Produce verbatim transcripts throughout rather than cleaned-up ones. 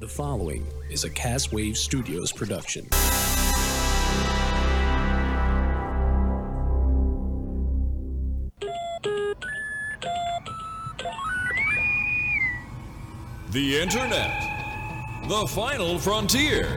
The following is a Castwave Studios production. The Internet. The final frontier.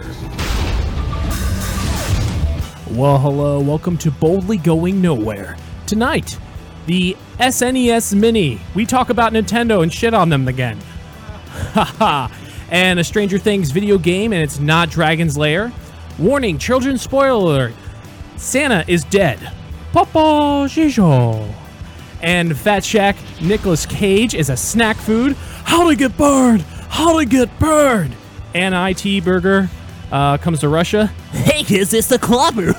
Well, hello, welcome to Boldly Going Nowhere. Tonight, the S N E S Mini. We talk about Nintendo and shit on them again. Haha. And a Stranger Things video game, and it's not Dragon's Lair. Warning, children's spoiler alert. Santa is dead. Papa Gijo. And Fat Shack Nicolas Cage is a snack food. How to get burned? How to get burned? And I T Burger uh, comes to Russia. Hey kids, it's the Clobber.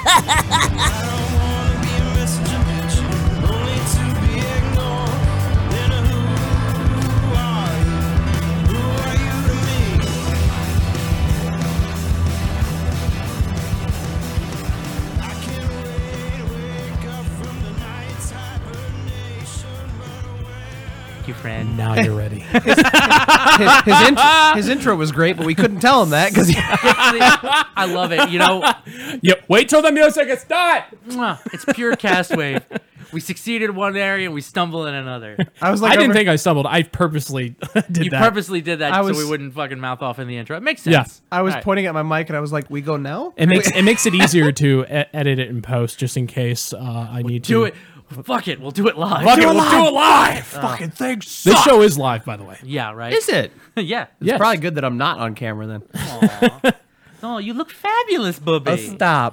Friend. Now you're ready. his, his, int- his intro was great, but we couldn't tell him that because I love it. You know, Yep. Wait till the music is done. it's pure Castwave. We succeeded in one area and we stumble in another. I was like, I didn't over- think I stumbled. I purposely did You that. purposely did that I was- so we wouldn't fucking mouth off in the intro. It makes sense. Yeah. I was All right. pointing at my mic and I was like, "We go now." It makes it makes it easier to e- edit it in post, just in case uh, I need to Do it. Fuck it. We'll do it live. Fuck it, Do it we'll live. do it live. Fucking thing sucks. This show is live, by the way. Yeah, right? Is it? yeah. It's Yes. probably good that I'm not on camera then. Aw. Oh, you look fabulous, booby. Oh, stop.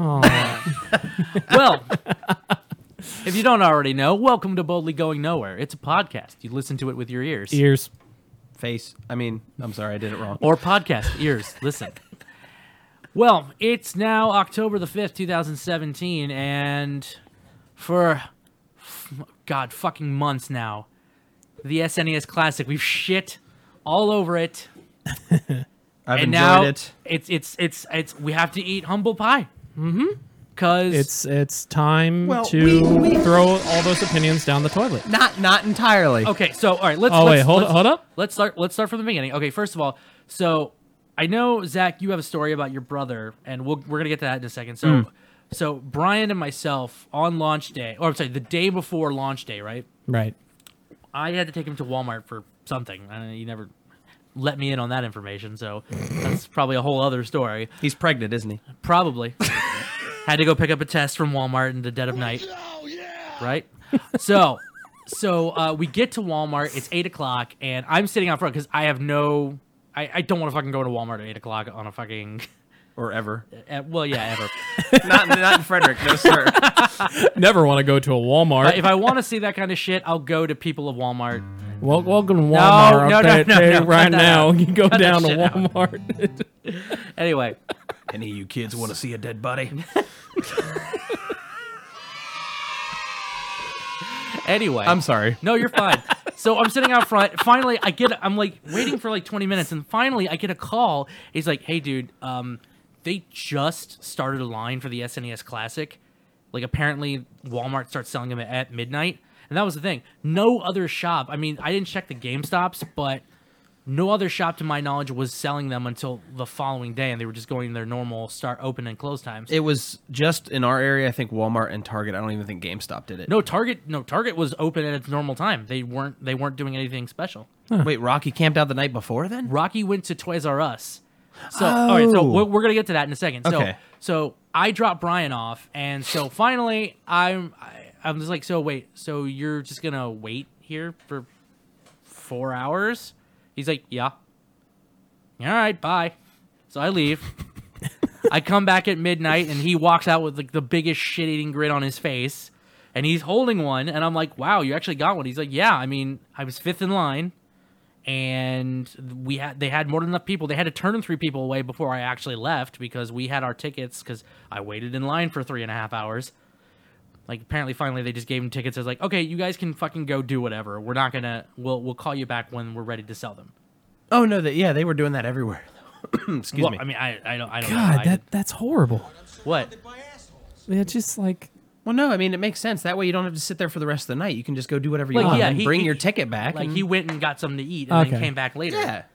Well, if you don't already know, welcome to Boldly Going Nowhere. It's a podcast. You listen to it with your ears. Ears. Face. I mean, I'm sorry, I did it wrong. Or podcast ears. Listen. Well, it's now October the fifth, twenty seventeen, and for God fucking months now, the S N E S Classic, we've shit all over it. I've and enjoyed now it. It's it's it's it's we have to eat humble pie. Mm-hmm. Cause It's it's time Well, to we- we- throw all those opinions down the toilet. Not, not entirely. okay, so all right, let's. Oh, let's, wait, hold- let's, hold up. Let's start. Let's start from the beginning. Okay, first of all, so I know Zach, you have a story about your brother, and we'll, we're gonna get to that in a second. So, Mm. so Brian and myself on launch day, or I'm sorry, the day before launch day, right? Right. I had to take him to Walmart for something. I you never let me in on that information, so that's probably a whole other story. He's pregnant, isn't he? Probably. Had to go pick up a test from Walmart in the dead of night. Right? So, so uh, we get to Walmart. It's eight o'clock, and I'm sitting out front because I have no... I, I don't want to fucking go to Walmart at eight o'clock on a fucking... Or ever. Uh, well, yeah, ever. not, not in Frederick, no sir. Never want to go to a Walmart. But if I want to see that kind of shit, I'll go to People of Walmart. well, welcome to Walmart. no, no, update no, to you no, right cut that now. out. You go Cut that down to shit out. Walmart. Anyway, Any of you kids want to see a dead body? anyway. I'm sorry. No, you're fine. So I'm sitting out front. Finally, I get. I'm like waiting for like twenty minutes, and finally, I get a call. He's like, "Hey, dude, um, they just started a line for the S N E S Classic. Like, apparently, Walmart starts selling them at midnight." And that was the thing. No other shop. I mean, I didn't check the GameStops, but no other shop, to my knowledge, was selling them until the following day, and they were just going their normal start, open, and close times. It was just in our area, I think Walmart and Target. I don't even think GameStop did it. no Target. No Target was open at its normal time. They weren't. They weren't doing anything special. Wait, Rocky camped out the night before then? Rocky went to Toys R Us. So, all right, so Oh. we're, we're gonna get to that in a second. So, Okay. so I dropped Brian off, and so finally, I'm, I, I'm just like, so wait, so you're just gonna wait here for four hours? He's like, yeah. All right, bye. So I leave. I come back at midnight, and he walks out with like the biggest shit-eating grin on his face, and he's holding one, and I'm like, wow, you actually got one. He's like, yeah. I mean, I was fifth in line. And we had they had more than enough people. They had to turn three people away before I actually left because we had our tickets because I waited in line for three and a half hours. Like, apparently, finally, they just gave them tickets. I was like, okay, you guys can fucking go do whatever. We're not gonna. We'll we'll call you back when we're ready to sell them. Oh, no, that yeah, they were doing that everywhere. Excuse well, me. I mean, I I don't I don't know. God, I- that that's horrible. what? It's just like Well, no, I mean, it makes sense. That way you don't have to sit there for the rest of the night. You can just go do whatever you Like, want yeah, and he- bring he- your ticket back. Like and- he went and got something to eat and then Okay. came back later. Yeah.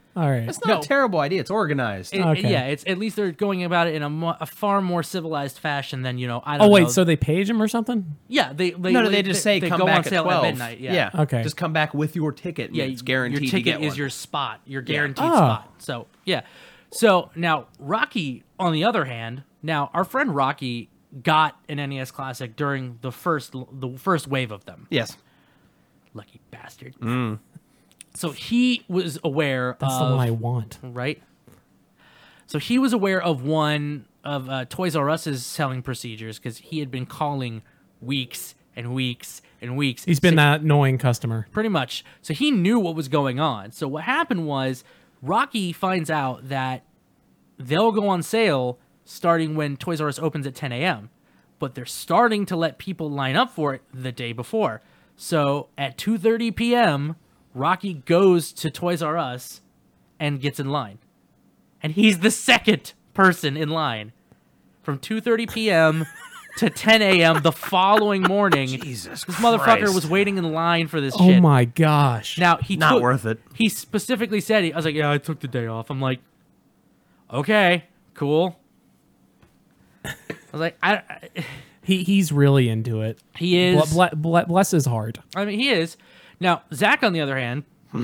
All right. That's not No. a terrible idea. It's organized. It- Okay. Yeah, it's at least they're going about it in a, mo- a far more civilized fashion than you know. I don't Oh wait, know. so they page him or something? yeah, they, they no, no, they, they just say they come go back on sale at twelve. at midnight. Yeah, Okay. Just come back with your ticket. yeah, and it's guaranteed Your to ticket get is one. your spot, your guaranteed Oh. spot. So yeah, so now Rocky, on the other hand, now our friend Rocky got an N E S Classic during the first the first wave of them. Yes. Lucky bastard. So he was aware That's of the one I want. right? So he was aware of one of uh, Toys R Us's selling procedures because he had been calling weeks and weeks and weeks. He's been So- that annoying customer. pretty much. So he knew what was going on. So what happened was Rocky finds out that they'll go on sale starting when Toys R Us opens at ten a.m. But they're starting to let people line up for it the day before. So at two thirty p.m., Rocky goes to Toys R Us and gets in line. And he's the second person in line from two thirty p.m. to ten a.m. the following morning. Jesus This motherfucker Christ. was waiting in line for this Oh shit. my gosh. Now he Not took- worth it. He specifically said, I was like, yeah, I took the day off. I'm like, okay, cool. I was like, I, I he he's really into it. he is. Ble- ble- ble- bless his heart. I mean, he is. Now Zach, on the other hand,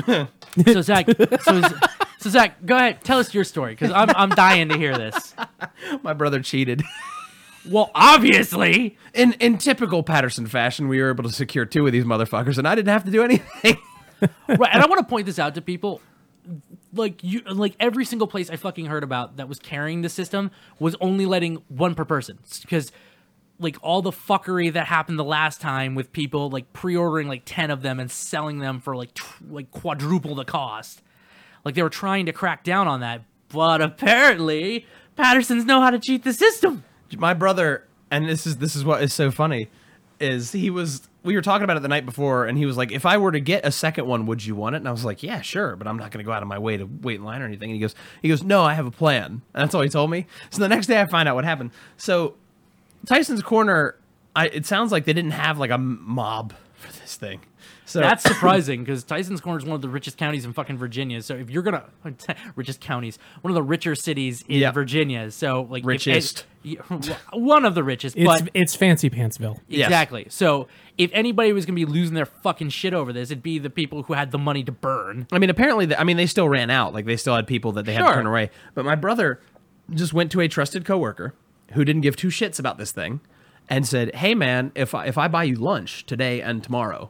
so Zach, so, so Zach, go ahead, tell us your story because I'm I'm dying to hear this. My brother cheated. Well, obviously, In in typical Patterson fashion, we were able to secure two of these motherfuckers, and I didn't have to do anything. right? And I want to point this out to people. Like you, like every single place I fucking heard about that was carrying the system was only letting one per person because, like, all the fuckery that happened the last time with people like pre-ordering like ten of them and selling them for like tr- like quadruple the cost. Like they were trying to crack down on that, but apparently Pattersons know how to cheat the system. My brother, and this is this is what is so funny, is he was we were talking about it the night before, and he was like, if I were to get a second one, would you want it? And I was like, yeah, sure, but I'm not going to go out of my way to wait in line or anything. And he goes, he goes, no, I have a plan. And that's all he told me. So the next day I find out what happened. So Tyson's Corner, I, it sounds like they didn't have like a mob for this thing. So That's surprising because Tyson's Corner is one of the richest counties in fucking Virginia. So if you're gonna richest counties, one of the richer cities in Yeah. Virginia. So like if- Richest. it- one of the richest. It's but it's Fancy Pantsville. Yes. exactly. So if anybody was gonna be losing their fucking shit over this, it'd be the people who had the money to burn. I mean, apparently, the, I mean, they still ran out. Like they still had people that they had Sure. to turn away. But my brother just went to a trusted coworker who didn't give two shits about this thing, and said, "Hey, man, if I, if I buy you lunch today and tomorrow,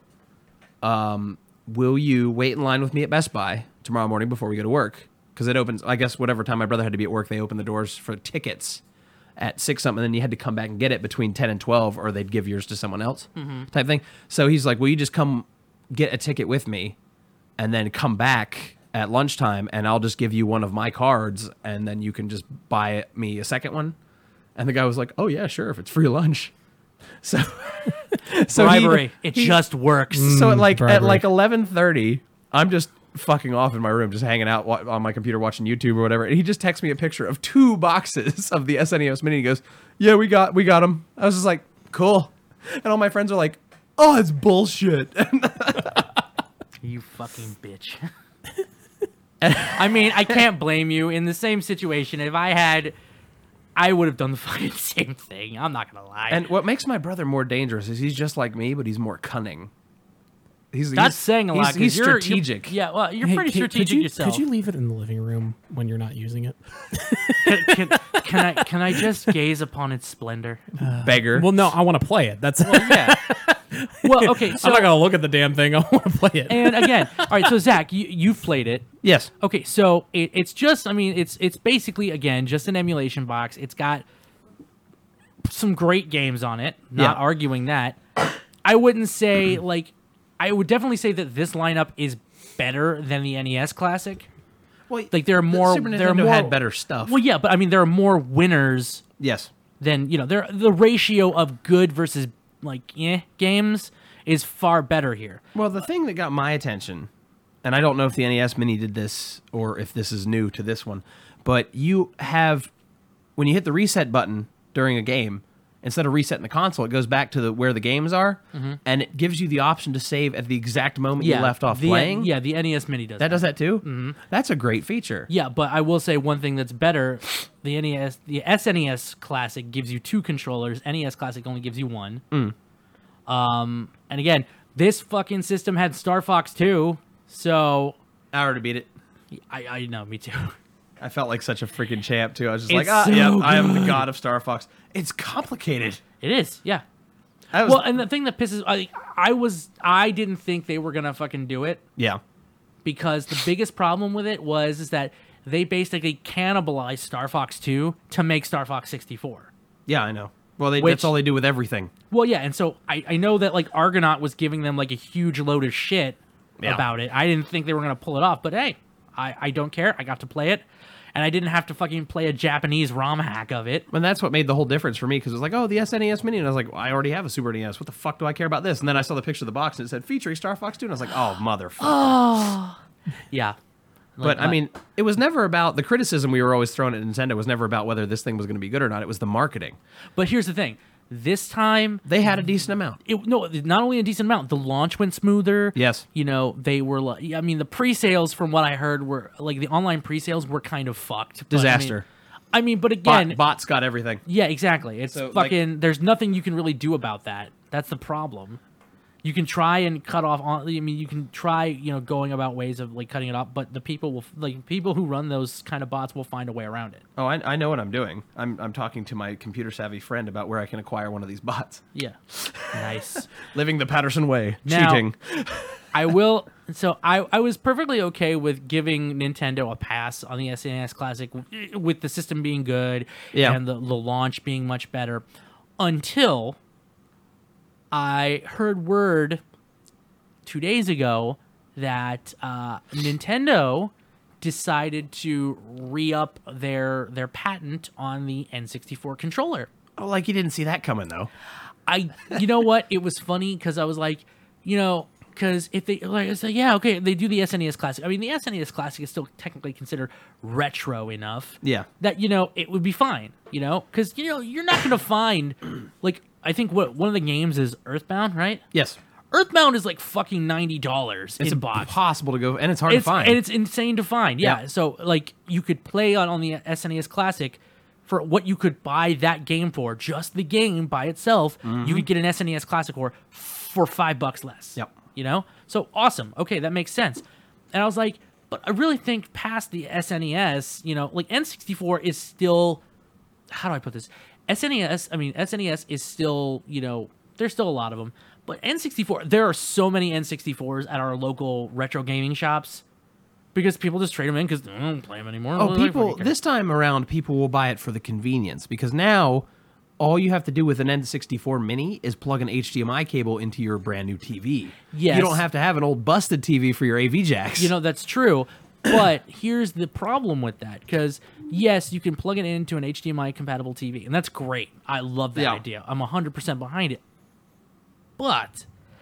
um, will you wait in line with me at Best Buy tomorrow morning before we go to work? Because it opens, I guess, whatever time my brother had to be at work, they open the doors for tickets at six something, and then you had to come back and get it between ten and twelve, or they'd give yours to someone else, type thing. So he's like, "Will you just come get a ticket with me, and then come back at lunchtime, and I'll just give you one of my cards, and then you can just buy me a second one?" And the guy was like, "Oh yeah, sure, if it's free lunch." So, so he- Bribery. it just works. so at like at bribery. like eleven thirty, I'm just fucking off in my room, just hanging out wa- on my computer watching YouTube or whatever. And he just texts me a picture of two boxes of the S N E S Mini. He goes, "Yeah, we got we got them." I was just like, "Cool," and all my friends are like, "Oh, it's bullshit." You fucking bitch. I mean, I can't blame you. In the same situation, if I had, I would have done the fucking same thing. I'm not gonna lie. And what makes my brother more dangerous is he's just like me, but he's more cunning. He's that's he's, saying a he's, lot. 'cause He's you're- you're- strategic. yeah, well, you're Hey, pretty ca- strategic could you, yourself. Could you leave it in the living room when you're not using it? can, can, can I can I just gaze upon its splendor? Beggar. Well, no, I want to play it. That's. Yeah. Well, okay. So I'm not gonna look at the damn thing. I want to play it. and again, all right. So Zach, you you've played it. yes. Okay, so it, it's just, I mean, it's it's basically again just an emulation box. It's got some great games on it. Not Yeah. arguing that. I wouldn't say like, I would definitely say that this lineup is better than the N E S Classic. Well, Like there are more. Super there are Nintendo more, had better stuff. Well, yeah, but I mean, there are more winners yes. than you know. There the ratio of good versus like eh games is far better here. Well, the thing that got my attention, and I don't know if the N E S Mini did this or if this is new to this one, but you have, when you hit the reset button during a game, instead of resetting the console, it goes back to the where the games are, and it gives you the option to save at the exact moment yeah, you left off the, playing. Yeah, the N E S Mini does That does that too? Mm-hmm. That's a great feature. Yeah, but I will say one thing that's better: the N E S, the S N E S Classic gives you two controllers. N E S Classic only gives you one. Mm. Um, and again, this fucking system had Star Fox two, so I already beat it. I, I know, me too. I felt like such a freaking champ too. I was just It's like, ah, so yeah, I am the good. god of Star Fox. It's complicated. It is, yeah. I was, Well, and the thing that pisses, I, I was, I didn't think they were gonna fucking do it yeah, because the biggest problem with it was is that they basically cannibalized Star Fox two to make Star Fox sixty-four. yeah, I know. Well, they, Which- that's all they do with everything. Well, yeah, and so I, I know that like Argonaut was giving them like a huge load of shit Yeah. about it. I didn't think they were gonna pull it off, but hey, I, I don't care. I got to play it, and I didn't have to fucking play a Japanese ROM hack of it. And that's what made the whole difference for me, because it was like, oh, the S N E S Mini. And I was like, well, I already have a Super N E S. What the fuck do I care about this? And then I saw the picture of the box, and it said, featuring Star Fox two. And I was like, oh, motherfucker. Yeah. But, I mean, it was never about, the criticism we were always throwing at Nintendo was never about whether this thing was going to be good or not. It was the marketing. But here's the thing. This time, They had a decent amount. it, no, not only a decent amount, the launch went smoother. Yes. You know, they were like, I mean, the pre-sales, from what I heard, were like the online pre-sales were kind of fucked. But, Disaster. I mean, I mean, but Bot, again, bots got everything. yeah, exactly. It's So, like- fucking, there's nothing you can really do about that. That's the problem. You can try and cut off on. I mean, you can try, you know, going about ways of like cutting it off, but the people will like people who run those kind of bots will find a way around it. Oh, I, I know what I'm doing. I'm, I'm talking to my computer savvy friend about where I can acquire one of these bots. Yeah, nice. Living the Patterson way. Now- Cheating. I will. So I, I was perfectly okay with giving Nintendo a pass on the S N E S Classic w- with the system being good Yeah. and the, the launch being much better until I heard word two days ago that uh, Nintendo decided to re-up their their patent on the N sixty-four controller. Oh, like you didn't see that coming, though. I, you know what? It was funny because I was like, you know, because if they like, I said, yeah, okay, they do the S N E S Classic. I mean, the S N E S Classic is still technically considered retro enough. Yeah. That you know it would be fine. You know, because you know you're not gonna find like I think what one of the games is Earthbound, right? Yes. Earthbound is like fucking ninety dollars It's in box. impossible to go, and it's hard It's, to find. and it's insane to find. Yeah. Yeah. So like you could play on, on the S N E S Classic for what you could buy that game for, just the game by itself. You could get an S N E S Classic for for five bucks less. Yep. You know? So awesome. Okay, that makes sense. And I was like, but I really think past the S N E S, you know, like N sixty-four is still, how do I put this? S N E S, I mean, S N E S is still, you know, there's still a lot of them. But N sixty-four, there are so many N sixty-fours at our local retro gaming shops because people just trade them in because they don't play them anymore. Oh, Like, people, fucking care. this time around, people will buy it for the convenience, because now all you have to do with an N sixty-four Mini is plug an H D M I cable into your brand new T V. Yes. You don't have to have an old busted T V for your A V jacks. You know, that's true. But here's the problem with that, because yes, you can plug it into an H D M I compatible T V, and that's great. I love that Yeah. idea. I'm one hundred percent behind it. But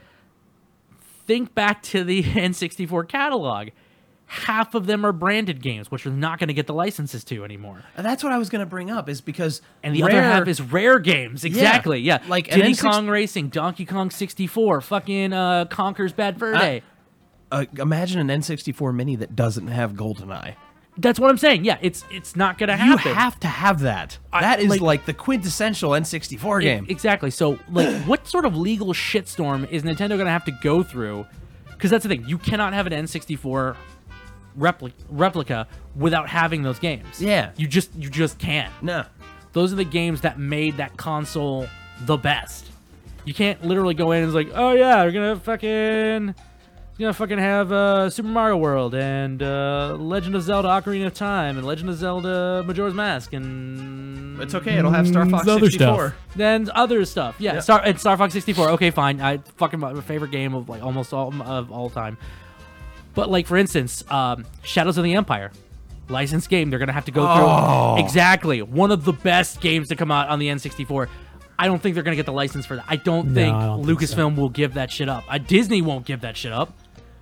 think back to the N sixty-four catalog. Half of them are branded games, which you're not going to get the licenses to anymore. And that's what I was going to bring up, is because And the Rare- other half is rare games. Exactly. Yeah. Like an Diddy N sixty Kong Racing, Donkey Kong sixty-four, fucking uh, Conker's Bad Fur Day. uh, imagine an N sixty-four Mini that doesn't have GoldenEye. That's what I'm saying. Yeah, it's it's not going to You happen. have to have that. I- that is like- like, the quintessential N sixty-four E- game. Exactly. So, like, what sort of legal shitstorm is Nintendo going to have to go through? Because that's the thing. You cannot have an N sixty-four repli- replica without having those games. Yeah. You just you just can't. no. Those are the games that made that console the best. You can't literally go in and it's like, oh yeah, we're gonna fucking, you know, fucking have uh, Super Mario World and uh, Legend of Zelda: Ocarina of Time and Legend of Zelda: Majora's Mask and It's okay. It'll have Star Fox other sixty-four. stuff. then other stuff. Yeah, Yeah. Star and Star Fox sixty-four. Okay, fine. I fucking my favorite game of like almost all of all time. But like for instance, um, Shadows of the Empire, licensed game. They're gonna have to go Oh. through exactly one of the best games to come out on the N sixty-four. I don't think they're gonna get the license for that. I don't No, think I don't think so. Lucasfilm will give that shit up. Uh, Disney won't give that shit up.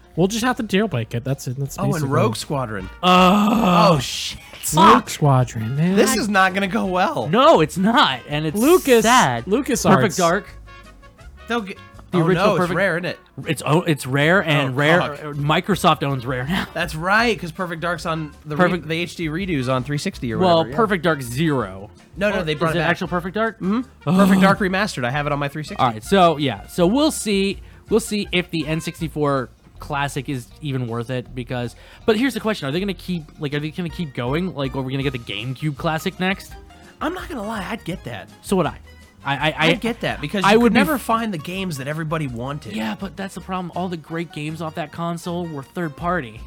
We'll just have to jailbreak it. That's it. That's Oh, basically and Rogue Squadron. Oh, Oh, shit. Rogue Squadron, man. This is not going to go well. no, it's not, and it's Lucas. sad. Lucas Perfect Arts. Dark. They'll get, The oh, original no, it's Perfect- rare, isn't it? It's oh, it's rare and Oh, rare. fuck. Microsoft owns Rare now. That's right, because Perfect Dark's on the re- Perfect- the H D redos on three sixty or Well, whatever. yeah. Perfect Dark Zero. No, no, they brought Is it it back. actual Perfect Dark? Mm-hmm. Perfect Dark remastered. I have it on my three sixty. All right, so yeah, so we'll see. We'll see if the N sixty-four Classic is even worth it. Because, but here's the question: Are they going to keep like? Are they going to keep going? Like, are we going to get the GameCube Classic next? I'm not gonna lie, I'd get that. So would I. I I, I I get that because I you would would be never f- find the games that everybody wanted. Yeah, but that's the problem. All the great games off that console were third party.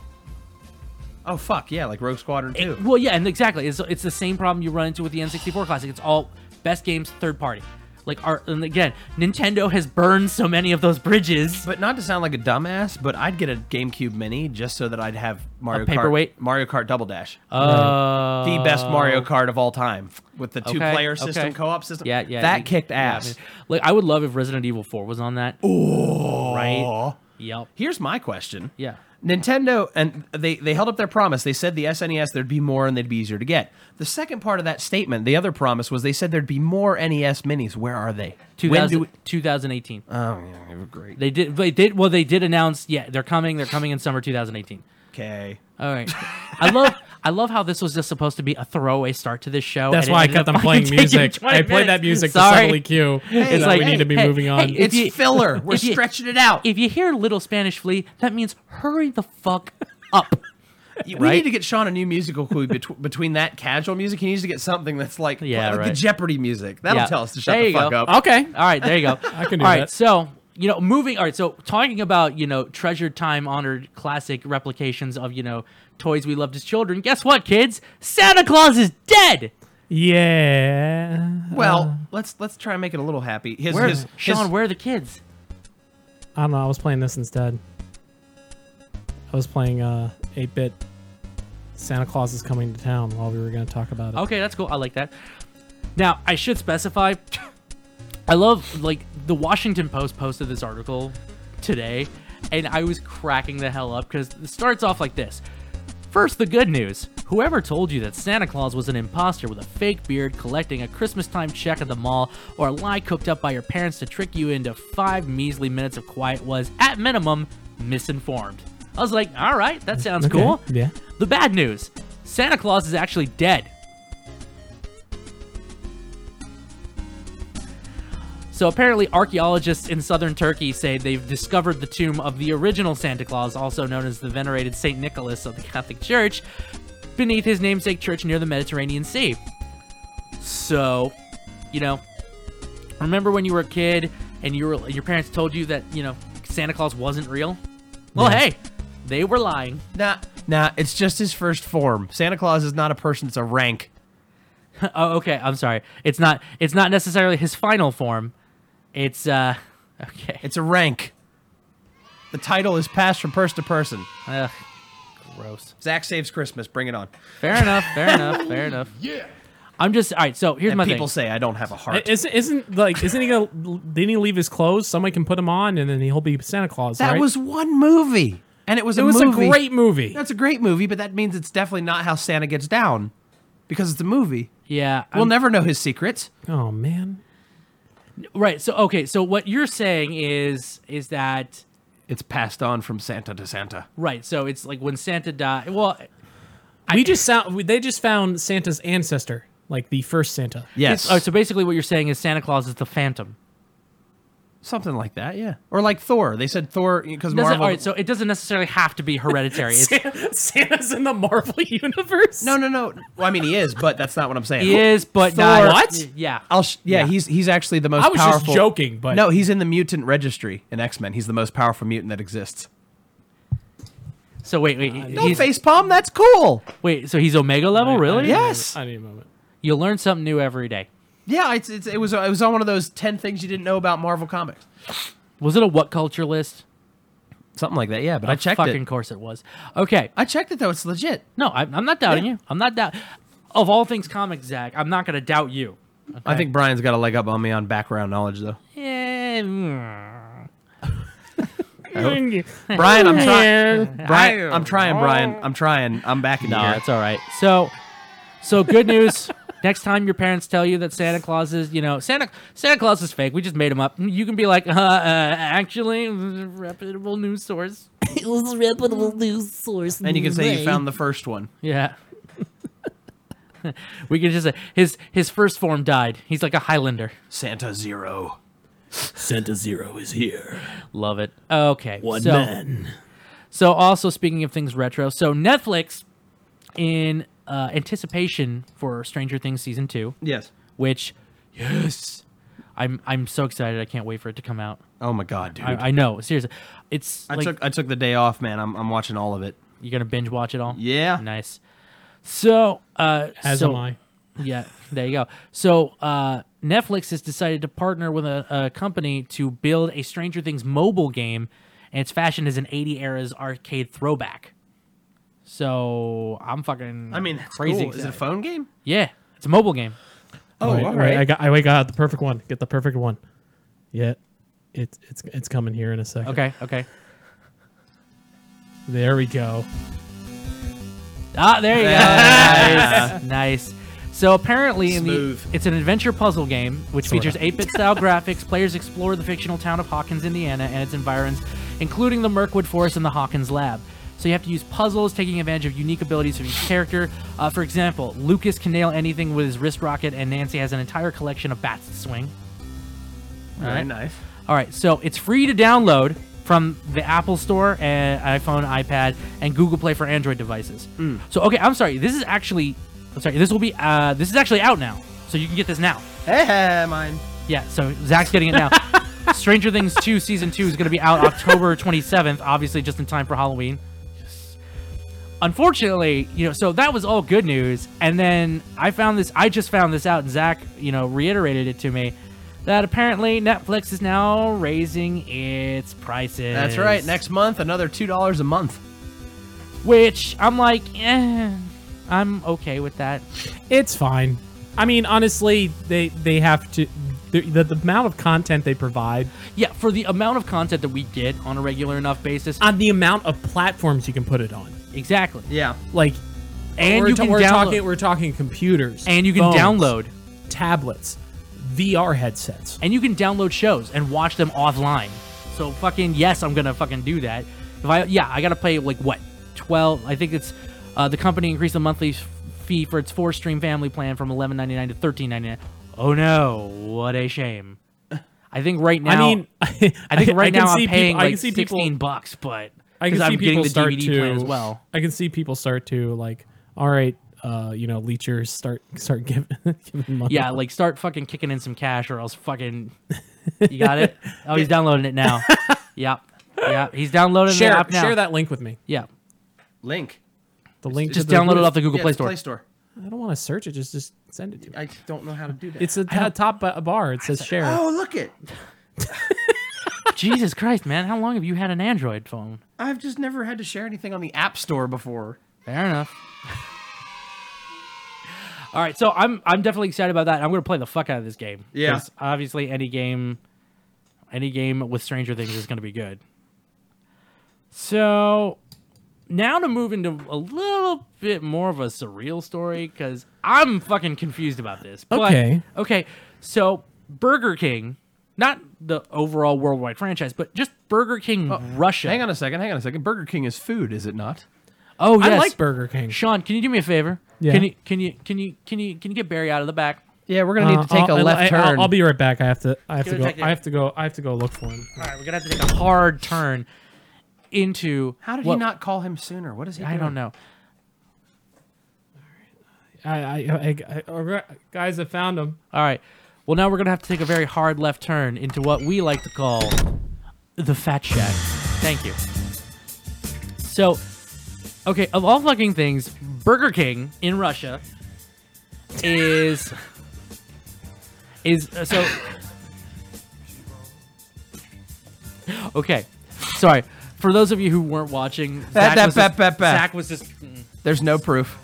Oh fuck yeah, like Rogue Squadron two. Well, yeah, and exactly. It's, it's the same problem you run into with the N sixty-four Classic. It's all best games, third party. Like, our, and again, Nintendo has burned so many of those bridges. But not to sound like a dumbass, but I'd get a GameCube Mini just so that I'd have Mario paperweight? Kart. Mario Kart Double Dash, Uh, the best Mario Kart of all time, with the okay, two-player system, okay. co-op system. Yeah, yeah. that you- kicked yeah, I ass. mean, like, I would love if Resident Evil four was on that. Oh, right. Yep. Here's my question. Yeah. Nintendo, and they, they held up their promise. They said the S N E S, there'd be more and they'd be easier to get. The second part of that statement, the other promise, was they said there'd be more N E S minis. Where are they? When do we, twenty eighteen. oh, yeah, great. They did. They did. Well, they did announce. Yeah, they're coming. They're coming in summer twenty eighteen. Okay. All right. I love. I love how this was just supposed to be a throwaway start to this show. That's and it why I ended kept up on fucking playing taking music. twenty I played that minutes. music to Sorry. subtly cue. It's that like, we need to be hey, moving on. hey, It's you- filler. We're if you- stretching it out. If you hear Little Spanish Flea, that means hurry the fuck up. We right? need to get Sean a new musical clue bet- between that casual music. He needs to get something that's like, Yeah, like the right. Jeopardy music. That'll Yeah. tell us to shut There the you fuck go. up. Okay. All right, there you go. I can do All right, that. so you know, moving. All right, so talking about you know treasured time honored classic replications of you know toys we loved as children. Guess what, kids? Santa Claus is dead. Yeah. Well, let's let's try and make it a little happy. His, Where, his, Sean? his- Where are the kids? I don't know. I was playing this instead. I was playing uh, eight-bit Santa Claus is Coming to Town while we were going to talk about it. Okay, that's cool. I like that. Now, I should specify, I love, like, the Washington Post posted this article today, and I was cracking the hell up because it starts off like this. First, the good news. Whoever told you that Santa Claus was an imposter with a fake beard collecting a Christmas time check at the mall or a lie cooked up by your parents to trick you into five measly minutes of quiet was, at minimum, misinformed. I was like, all right, that sounds Okay, cool. yeah. The bad news. Santa Claus is actually dead. So apparently archaeologists in southern Turkey say they've discovered the tomb of the original Santa Claus, also known as the venerated Saint Nicholas of the Catholic Church, beneath his namesake church near the Mediterranean Sea. So, you know, remember when you were a kid and you were, your parents told you that, you know, Santa Claus wasn't real? Well, Yeah. hey, they were lying. nah, nah, it's just his first form. Santa Claus is not a person; it's a rank. Oh, okay. I'm sorry. It's not. It's not necessarily his final form. It's uh. Okay. It's a rank. The title is passed from person to person. Ugh, gross. Zach saves Christmas. Bring it on. Fair enough. Fair enough. Fair enough. Yeah. I'm just all right. So here's And my people thing. say I don't have a heart. Isn't, isn't like isn't he gonna didn't he leave his clothes? Somebody can put him on and then he'll be Santa Claus. that right? was one movie, and it was it a was movie. a great movie. That's a great movie, but that means it's definitely not how Santa gets down, because it's a movie. Yeah. We'll I'm- never know his secrets. Oh man. Right. So okay. So what you're saying is is that It's passed on from Santa to Santa. right. So it's like when Santa died. Well, We just found we- they just found Santa's ancestor, like the first Santa. Yes, it's, oh, so basically what you're saying is Santa Claus is the Phantom. something like that. Yeah, or like Thor. They said Thor because Doesn't- Marvel. all right. So it doesn't necessarily have to be hereditary. It's, Santa's in the Marvel universe. no, no, no. Well, I mean, he is, but that's not what I'm saying. he is, but Thor- not. What? Yeah. I'll sh- yeah, Yeah. he's he's actually the most I was just powerful. joking, but- no, he's in the mutant registry in X Men. He's the most powerful mutant that exists. So wait, wait. Don't he's, face palm. That's cool. wait. So he's Omega level, really? Yes. I need a moment. You learn something new every day. Yeah, it's, it's it was it was on one of those ten things you didn't know about Marvel Comics. Was it a what culture list? Something like that. Yeah, but I checked Fucking it. course it was. Okay. I checked it though. It's legit. No, I, I'm not doubting Yeah. you. I'm not doubt. Of all things comics, Zach, I'm not going to doubt you. I think Brian's got a leg up on me on background knowledge though. Eh, mm. Brian, I'm trying. Brian, I'm trying. Brian, I'm trying. I'm back in No, here. it's all right. So, so good news. Next time your parents tell you that Santa Claus is, you know, Santa Santa Claus is fake, we just made him up. You can be like, uh, uh actually, reputable news source. It was a reputable news source. And you can say you Ray. found the first one. Yeah. We can just say his his first form died. He's like a Highlander. Santa Zero. Santa Zero is here. Love it. Okay. One so, man. So also speaking of things retro, so Netflix, in uh, anticipation for Stranger Things season two, Yes. which yes, I'm I'm so excited. I can't wait for it to come out. Oh my God, dude. I, I know, seriously. It's I like took I took the day off, man. I'm I'm watching all of it. you're gonna binge watch it all. Yeah. Nice. So uh, As so, am I. Yeah, there you go. So uh, Netflix has decided to partner with a, a company to build a Stranger Things mobile game, and it's fashioned as an eighties era's arcade throwback. So I'm fucking. I mean, that's crazy. cool. Is it a excited. phone game? Yeah, it's a mobile game. Oh, wait, all wait, right. I got. I wait, got the perfect one. Get the perfect one. Yeah, it's it's it's coming here in a second. Okay, okay. There we go. Ah, there you go. Nice, nice. So apparently, in the, Smooth. it's an adventure puzzle game which Sorta. features eight-bit style graphics. Players explore the fictional town of Hawkins, Indiana, and its environs, including the Mirkwood Forest and the Hawkins Lab. So you have to use puzzles, taking advantage of unique abilities of each character. Uh, for example, Lucas can nail anything with his wrist rocket, and Nancy has an entire collection of bats to swing. Very right. nice. All right, so it's free to download from the Apple Store and iPhone, iPad, and Google Play for Android devices. So, okay, I'm sorry. This is actually, I'm sorry. This will be, uh, this is actually out now, so you can get this now. Hey, mine. Yeah. So Zach's getting it now. Stranger Things two season two is going to be out October twenty-seventh, obviously just in time for Halloween. Unfortunately, you know, so that was all good news, and then I found this. I just found this out, and Zach, you know, reiterated it to me. That apparently Netflix is now raising its prices. That's right. Next month, another two dollars a month. Which I'm like, eh, I'm okay with that. It's fine. I mean, honestly, they they have to. The, the, the amount of content they provide, Yeah, for the amount of content that we get on a regular enough basis. on the amount of platforms you can put it on, Exactly. Yeah. like, And we're, you ta- can we're download. talking we're talking computers, and you can phones, download. tablets, V R headsets. And you can download shows and watch them offline. So fucking yes, I'm gonna fucking do that. If I yeah, I gotta pay like what twelve. I think it's uh, the company increased the monthly f- fee for its four stream family plan from eleven ninety-nine to thirteen ninety-nine. Oh no, what a shame. I think right now. I mean, I think right can now I'm see paying people, I like can see people, sixteen bucks, but I can because see I'm getting people the start D V D to plan as well. I can see people start to like, all right, uh, you know, leechers start start giving giving money. Yeah, like start fucking kicking in some cash, or else fucking. You got it? Oh, he's downloading it now. Yep. Yeah, he's downloading share the app now. share that link with me. Yeah. Link. The link. Just to the, download it off the Google Yeah, Play it's Store. Play Store. I don't want to search it. Just just send it to me. I don't know how to do that. It's a t- top ba- bar. It says share. Oh, look it. Jesus Christ, man. How long have you had an Android phone? I've just never had to share anything on the App Store before. Fair enough. All right, so I'm I'm definitely excited about that. I'm going to play the fuck out of this game. Yeah. 'Cause obviously, any game, any game with Stranger Things is going to be good. So now to move into a little bit more of a surreal story, because I'm fucking confused about this. But, Okay. Okay. So Burger King, not the overall worldwide franchise, but just Burger King Russia. Hang on a second. Hang on a second. Burger King is food, is it not? Oh yes. I like Burger King. Sean, can you do me a favor? Yeah. Can you can you can you can you can you get Barry out of the back? Yeah, we're gonna need to take Uh, a I'll- left I- turn. I'll, I'll be right back. I have to. I have Give to it a go. second. I have to go. I have to go look for him. All right, we're gonna have to take a hard turn into. How did what- he not call him sooner? What is he I doing? don't know. I, I, I, I, all right, guys, I found him. All right. Well, now we're gonna have to take a very hard left turn into what we like to call the Fat Shack. Thank you. So, okay, of all fucking things, Burger King in Russia is is uh, so. Okay, sorry for those of you who weren't watching. Zach, that, was, that, just, that, that. Zach was just mm, There's no proof.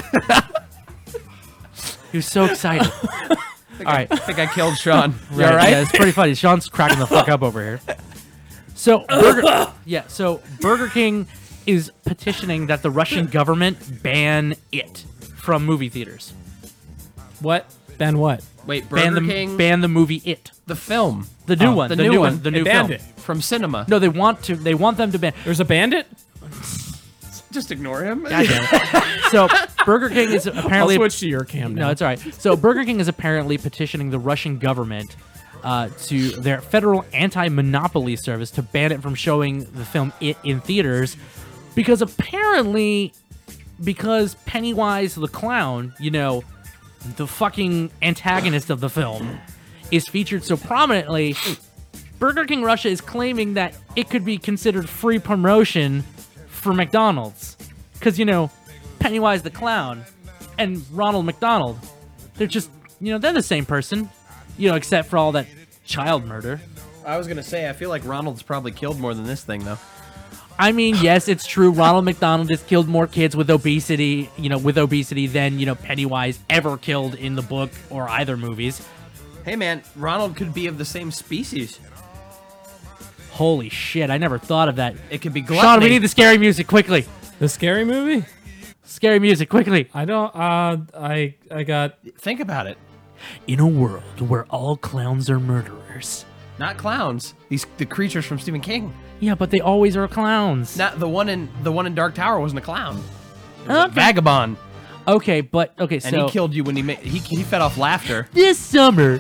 he was so excited. All right. I think I killed Sean. You Right, all right? Yeah, it's pretty funny. Sean's cracking the fuck up over here. So Burger, yeah, so Burger King is petitioning that the Russian government ban it from movie theaters. What? Ban what? Wait, Burger Ban the King, ban the movie It. the film, The new Oh, one. the The, new new one. one. The They new banned film. it. from cinema. No, they want to. They want them to ban. There's a bandit? Just ignore him. God damn it. So Burger King is I'll apparently switch to your cam now. No, it's all right. So Burger King is apparently petitioning the Russian government uh, to their federal anti-monopoly service to ban it from showing the film It in theaters because apparently, because Pennywise the clown, you know, the fucking antagonist of the film, is featured so prominently, Burger King Russia is claiming that it could be considered free promotion for McDonald's. Because, you know, Pennywise the clown and Ronald McDonald, they're just, you know, they're the same person, you know, except for all that child murder. I was gonna say, I feel like Ronald's probably killed more than this thing, though. I mean, yes, it's true. Ronald McDonald has killed more kids with obesity, you know, with obesity than, you know, Pennywise ever killed in the book or either movies. Hey, man, Ronald could be of the same species. Holy shit, I never thought of that. It could be Sean, gluttony. we need the scary music quickly. The scary movie? Scary music quickly. I don't, uh, I, I got, Think about it. In a world where all clowns are murderers. Not clowns. These the creatures from Stephen King. Yeah, but they always are clowns. Not the one in the one in Dark Tower wasn't a clown. It was a Okay. vagabond, Okay, but okay, and so he killed you when he made he he fed off laughter. this summer.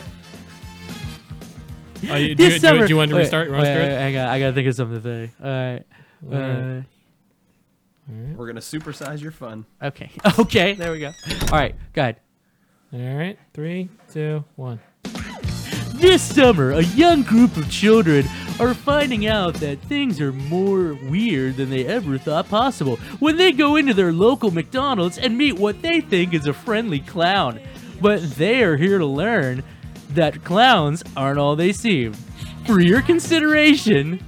oh, you, do, This you, do, summer. you, do you want to Wait, restart? You want wait, to wait, restart? I got, I got to think of something to say. All right. Uh, We're gonna supersize your fun. okay. Okay. There we go. All right. Go ahead. All right, three, two, one. This summer, a young group of children are finding out that things are more weird than they ever thought possible when they go into their local McDonald's and meet what they think is a friendly clown. But they are here to learn that clowns aren't all they seem. For your consideration,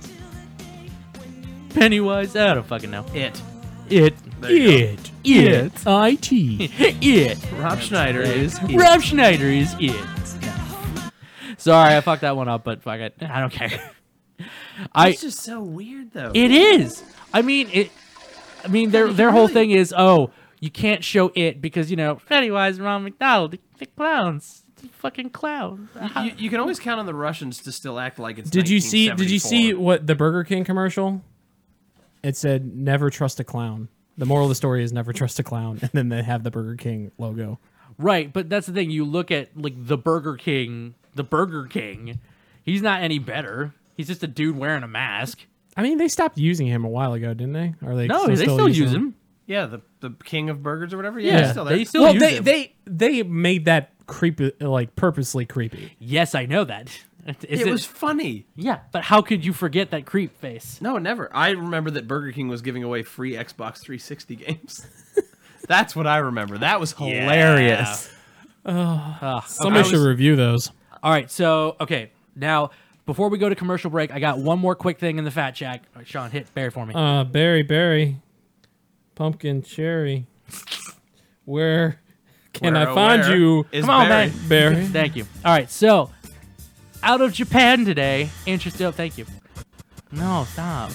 Pennywise, I don't fucking know. It. It. There you It. It. I T. It. Rob Schneider is it. Rob Schneider is it. Sorry, I fucked that one up, but fuck it. I don't care. I. It's just so weird, though. It is. I mean it. I mean their their whole thing is oh you can't show it because you know Pennywise and Ronald McDonald the clowns, the fucking clowns. You, you can always count on the Russians to still act like it's. Did you see, did you see nineteen seventy-four. what the Burger King commercial? It said, never trust a clown. The moral of the story is never trust a clown. And then they have the Burger King logo. Right, but that's the thing. You look at like the Burger King, the Burger King. He's not any better. He's just a dude wearing a mask. I mean, they stopped using him a while ago, didn't they? Or they No, still they still use using him. Yeah, the the king of burgers or whatever. Yeah, Yeah, he's still there. they still Well, use they, him. they they made that creepy, like purposely creepy. Yes, I know that. Is it was funny. Yeah, but how could you forget that creep face? No, never. I remember that Burger King was giving away free Xbox three sixty games. That's what I remember. That was hilarious. Uh, Somebody okay. should review those. All right, so okay, now before we go to commercial break, I got one more quick thing in the fat shack. All right, Sean, hit Barry for me. Uh, berry, berry, pumpkin, cherry. Where can Where, I find where you, is Come on, Barry? man. Barry? Thank you. All right, so out of Japan today, interested. Oh, thank you. No, stop.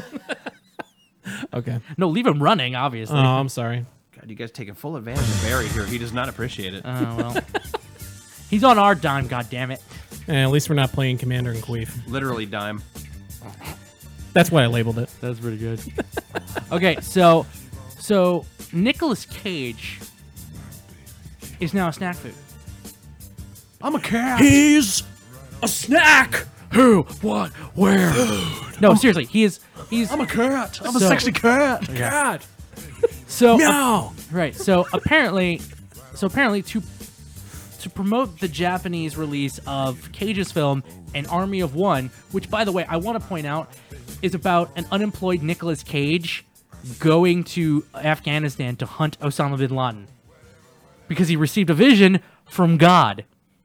Okay. No, leave him running. Oh, Obviously. I'm sorry. God, you guys taking full advantage of Barry here. He does not appreciate it. Oh well. He's on our dime. God damn it. Eh, at least we're not playing Commander and Queef. Literally dime. That's why I labeled it. That's pretty good. Okay, so so Nicolas Cage is now a snack food. I'm a cat. He's a snack. Who? What? Where? No, seriously, he is. He's. I'm a cat. I'm So- a sexy cat. God. So Meow. right. So apparently, so apparently to to promote the Japanese release of Cage's film An Army of One, which by the way I want to point out is about an unemployed Nicolas Cage going to Afghanistan to hunt Osama bin Laden because he received a vision from God.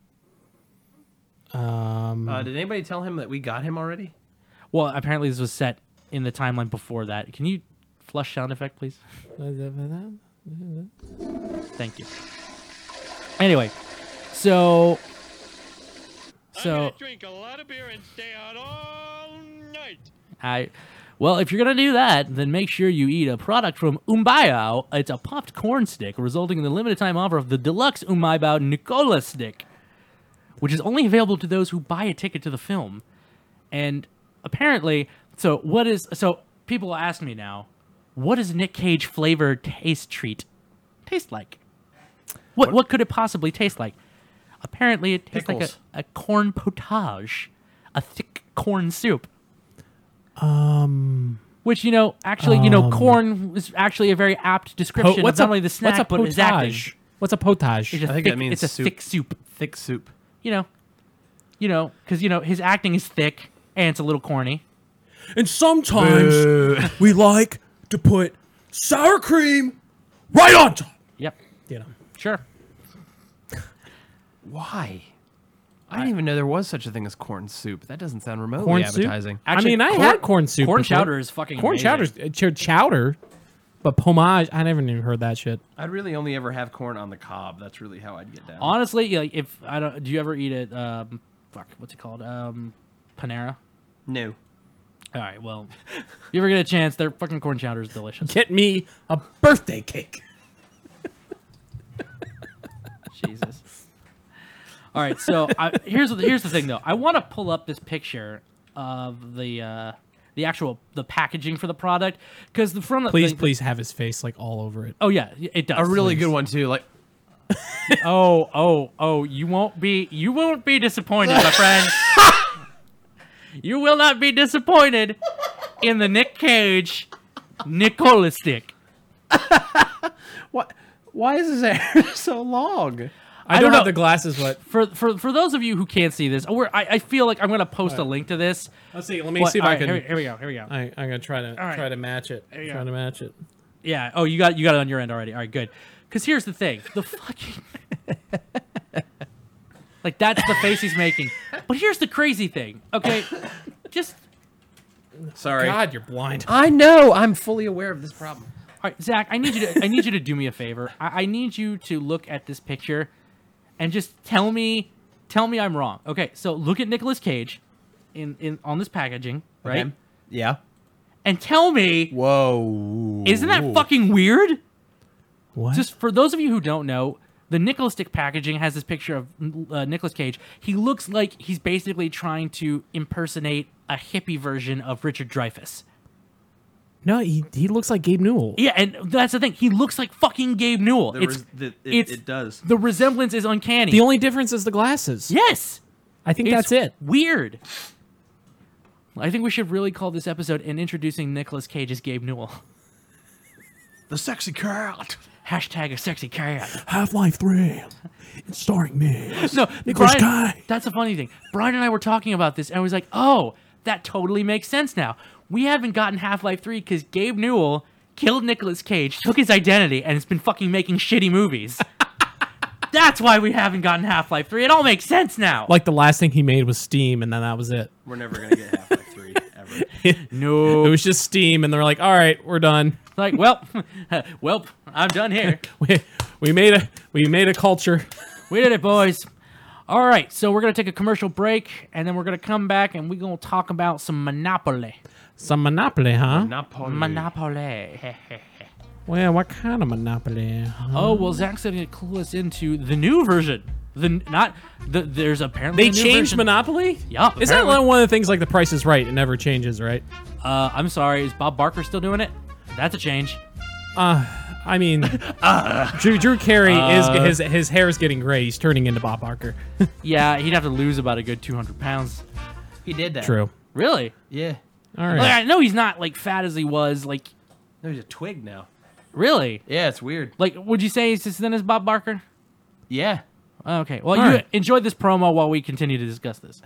Um, Uh, did anybody tell him that we got him already? Well, apparently this was set in the timeline before that. Can you flush sound effect, please? Thank you. Anyway, so I'm so gonna drink a lot of beer and stay out all night. I, well, if you're gonna do that, then make sure you eat a product from Umbayao. It's a popped corn stick, resulting in the limited time offer of the deluxe Umbayao Nicola stick, which is only available to those who buy a ticket to the film. And apparently, so what is so people ask me now, what does Nick Cage flavored taste treat taste like? What what could it possibly taste like? Apparently, it tastes Pickles. like a, a corn potage, a thick corn soup. Um, Which, you know, actually, you know, corn is actually a very apt po- description what's of a not only the snack, what's a but his acting. potage? What's a potage? It's a I think thick, that means it's a soup. thick soup. Thick soup. You know, you know, because you know his acting is thick and it's a little corny. And sometimes we like to put sour cream right on top. Yep, You know. sure. Why? I didn't even know there was such a thing as corn soup. That doesn't sound remotely Corn soup? appetizing. Actually, I mean, I corn- had corn soup. Corn before. chowder is fucking Corn amazing. chowder's uh, ch- chowder, but pomage. I never even heard that shit. I'd really only ever have corn on the cob. That's really how I'd get down. Honestly, like if I don't, do you ever eat it? Um, fuck, what's it called? Um, Panera. No. All right, well, if you ever get a chance, their fucking corn chowder is delicious. Get me a birthday cake. Jesus. All right, so I, here's the, here's the thing though. I want to pull up this picture of the uh, the actual the packaging for the product because the from the Please, thing- please have his face like all over it. Oh yeah, it does. A really Please. good one too. Like Oh oh oh, you won't be you won't be disappointed, my friend. You will not be disappointed in the Nick Cage Nicola stick. what? Why is his hair so long? I, I don't don't have know. the glasses, but For for for those of you who can't see this, we're, I I feel like I'm gonna post a link to this. let's see. Let me What- see if all I right, can. Here, we- here we go. Here we go. I, I'm gonna try to right. try to match it. you Trying go. to match it. Yeah. Oh, you got you got it on your end already. All right, good. Because here's the thing: the fucking like that's the face he's making. But here's the crazy thing. Okay, just Sorry. God, you're blind. I know. I'm fully aware of this problem. all right, Zach. I need you to I need you to do me a favor. I, I need you to look at this picture and just tell me tell me I'm wrong. Okay, so look at Nicolas Cage in in on this packaging, right? Okay. Yeah. And tell me, Whoa. isn't that fucking weird? What? Just for those of you who don't know, the Nicolas stick packaging has this picture of uh, Nicolas Cage. He looks like he's basically trying to impersonate a hippie version of Richard Dreyfuss. no, he he looks like Gabe Newell. Yeah, and that's the thing. He looks like fucking Gabe Newell. The it's, res- the- it- it's, it does. The resemblance is uncanny. The only difference is the glasses. yes, I think it's that's it. Weird. I think we should really call this episode "In Introducing Nicolas Cage as Gabe Newell." The sexy cat. Hashtag a sexy cat. Half-Life three. It's starring me. No, Nicolas Brian, Cage. that's a funny thing. Brian and I were talking about this, and I was like, "Oh, that totally makes sense now. We haven't gotten Half-Life three because Gabe Newell killed Nicolas Cage, took his identity, and has been fucking making shitty movies. That's why we haven't gotten Half-Life three. It all makes sense now. Like the last thing he made was Steam, and then that was it. We're never gonna get Half-Life three ever. no, It was just Steam, and they're like, "All right, we're done. like, well, well, I'm done here. We we made a we made a culture." We did it, boys. All right, so we're gonna take a commercial break, and then we're gonna come back, and we're gonna talk about some Monopoly. Some Monopoly, huh? Napoli. Monopoly. Well, what kind of Monopoly? Huh? Oh well, Zach's gonna clue us into the new version. The not the there's apparently They a new changed version. Monopoly? Yeah, Is that apparently. one of the things like The Price is Right? It never changes, right? Uh, I'm sorry, is Bob Barker still doing it? That's a change. Uh, I mean, Drew, Drew Carey is his his hair is getting gray. He's turning into Bob Barker. Yeah, he'd have to lose about a good two hundred pounds. He did that. True. Really? Yeah. All Like, right. I know he's not like fat as he was. Like, No, he's a twig now. really? Yeah, it's weird. Like, would you say he's as thin as Bob Barker? Yeah. Okay. Well, All you right. enjoy this promo while we continue to discuss this.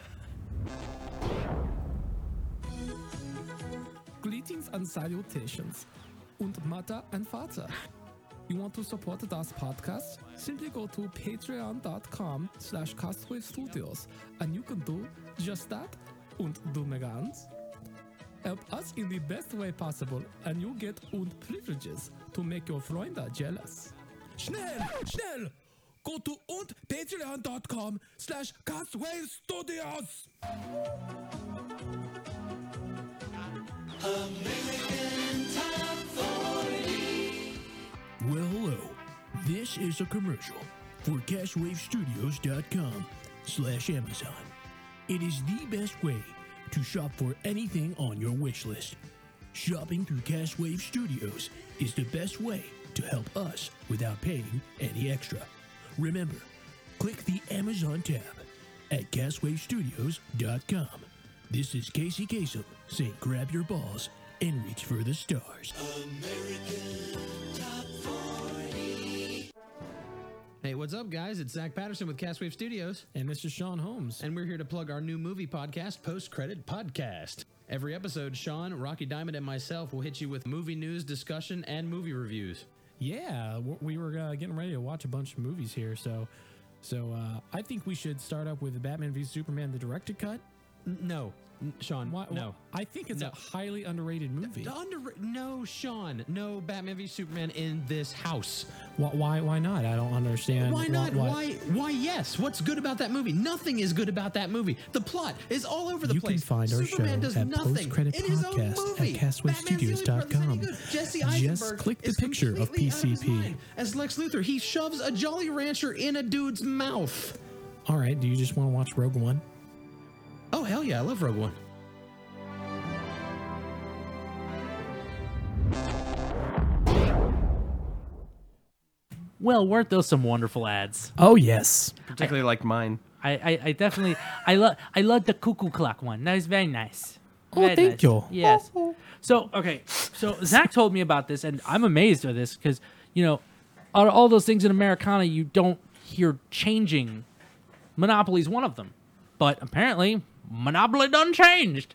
Greetings and salutations. Und Mutter and Vater. You want to support Das Podcast? Simply go to patreon.com slash Castaway Studios and you can do just that und du mir ganz. Help us in the best way possible and you get und privileges to make your Freunde jealous. Schnell, schnell! Go to und patreon.com slash Castaway Studios. Well, hello. This is a commercial for Castwave Studios dot com slash Amazon. It is the best way to shop for anything on your wish list. Shopping through Castwave Studios is the best way to help us without paying any extra. Remember, click the Amazon tab at Castwave Studios dot com. This is Casey Kasem saying grab your balls and reach for the stars. Hey, what's up, guys? It's Zach Patterson with Castwave Studios. And this is Sean Holmes. And we're here to plug our new movie podcast, Post Credit Podcast. Every episode, Sean, Rocky Diamond, and myself will hit you with movie news, discussion, and movie reviews. Yeah, w- we were uh, getting ready to watch a bunch of movies here, so so uh, I think we should start up with Batman v Superman, the directed cut. N- no, N- Sean, Why, no. I think it's No. a highly underrated movie. The under- no, Sean, no Batman v Superman in this house. Why, why? Why not? I don't understand. Why not? Why? Why? Why? Yes. What's good about that movie? Nothing is good about that movie. The plot is all over the You place. can find our Superman show does at nothing. Post-Credit It is a Podcast movie. at Castwave Studios dot com. Batman's the only person any good. Jesse Just Eisenberg click the is picture of completely out his P C P. mind. As Lex Luthor, he shoves a Jolly Rancher in a dude's mouth. All right. Do you just want to watch Rogue One? Oh hell yeah, I love Rogue One. Well, weren't those some wonderful ads? Oh yes. Particularly like mine. I, I, I definitely I love I love the cuckoo clock one. That was very nice. Oh, Very thank nice. you. Yes. So okay, so Zach told me about this, and I'm amazed by this because you know, out of all those things in Americana, you don't hear changing. Monopoly's one of them, but apparently Monopoly done changed.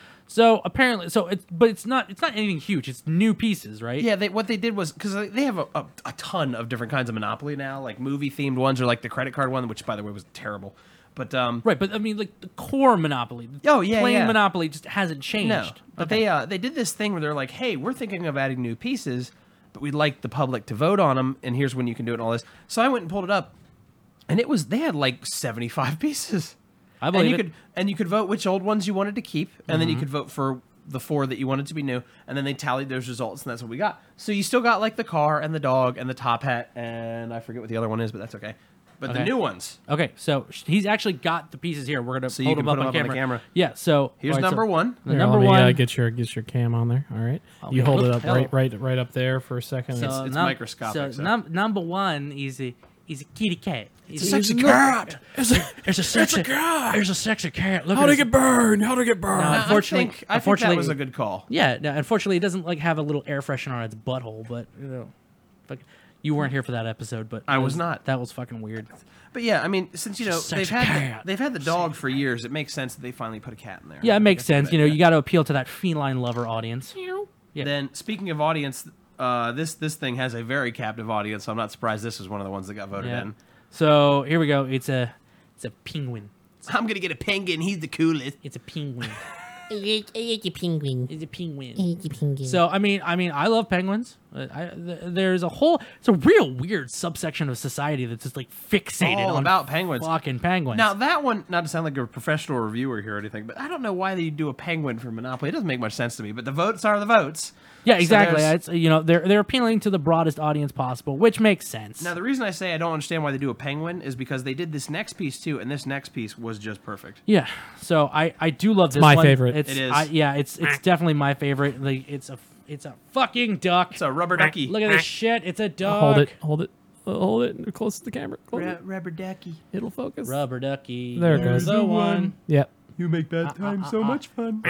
So apparently, so it's but it's not it's not anything huge. It's new pieces, right? Yeah, they, what they did was because they have a, a, a ton of different kinds of Monopoly now, like movie themed ones or like the credit card one, which by the way was terrible. But um, Right, but I mean, like the core Monopoly. Oh, yeah, plain yeah. Monopoly just hasn't changed. no, but Okay. they uh, they did this thing where they're like, hey, we're thinking of adding new pieces, but we'd like the public to vote on them, and here's when you can do it and all this. So I went and pulled it up, and it was they had like seventy-five pieces. I and believe you it. could and you could vote which old ones you wanted to keep, and then you could vote for the four that you wanted to be new, and then they tallied those results, and that's what we got. So you still got like the car and the dog and the top hat, and I forget what the other one is, but that's okay. But the Okay. new ones. Okay, so sh- he's actually got the pieces here. We're gonna So you hold can them put up, 'em on, up on the camera. camera. Yeah. So Here's all right, so number one. The Here, number let me, one. Uh, get your get your cam on there. All right. You hold it up Hello. right right right up there for a second. so it's num- microscopic, So, so- num- number one is a is a kitty cat. It's, Sexy cat. It's a, it's a sexy cat. It's a sexy cat. Look How'd at it his- get burned? How'd it get burned? No, I unfortunately, think, I think unfortunately, that was a good call. Yeah, no, unfortunately, it doesn't like have a little air freshener on its butthole. But you know, fuck, you weren't here for that episode, but I that was not. That was fucking weird. But yeah, I mean, since you know Just they've such a had cat. the, they've had the dog for years, it makes sense that they finally put a cat in there. Yeah, it makes That's a good sense. You know, idea. you got to appeal to that feline lover audience. Yeah. Then speaking of audience, uh, this this thing has a very captive audience. So I'm not surprised this is one of the ones that got voted Yeah. in. So here we go. It's a it's a penguin. I'm gonna get a penguin. He's the coolest. It's a penguin. I like, I like a penguin. It's a penguin. I like a penguin. So I mean, I mean, I love penguins. Uh, I, th- there's a whole, it's a real weird subsection of society that's just like fixated All on about penguins. fucking penguins. Now that one, not to sound like a professional reviewer here or anything, but I don't know why they do a penguin for Monopoly. It doesn't make much sense to me. But the votes are the votes. yeah, So exactly. there's- it's you know they're they're appealing to the broadest audience possible, which makes sense. Now the reason I say I don't understand why they do a penguin is because they did this next piece too, and this next piece was just perfect. Yeah, so I I do love this my one. favorite. It's, It is. I, yeah, it's it's definitely my favorite. Like it's a it's a fucking duck. It's a rubber ducky. Look at this shit. It's a duck. Hold it. Hold it. uh, Hold it close to the camera. Close it. rubber ducky. It'll focus. Rubber ducky. There it There's goes. The one. Yep. You make bad times so much fun.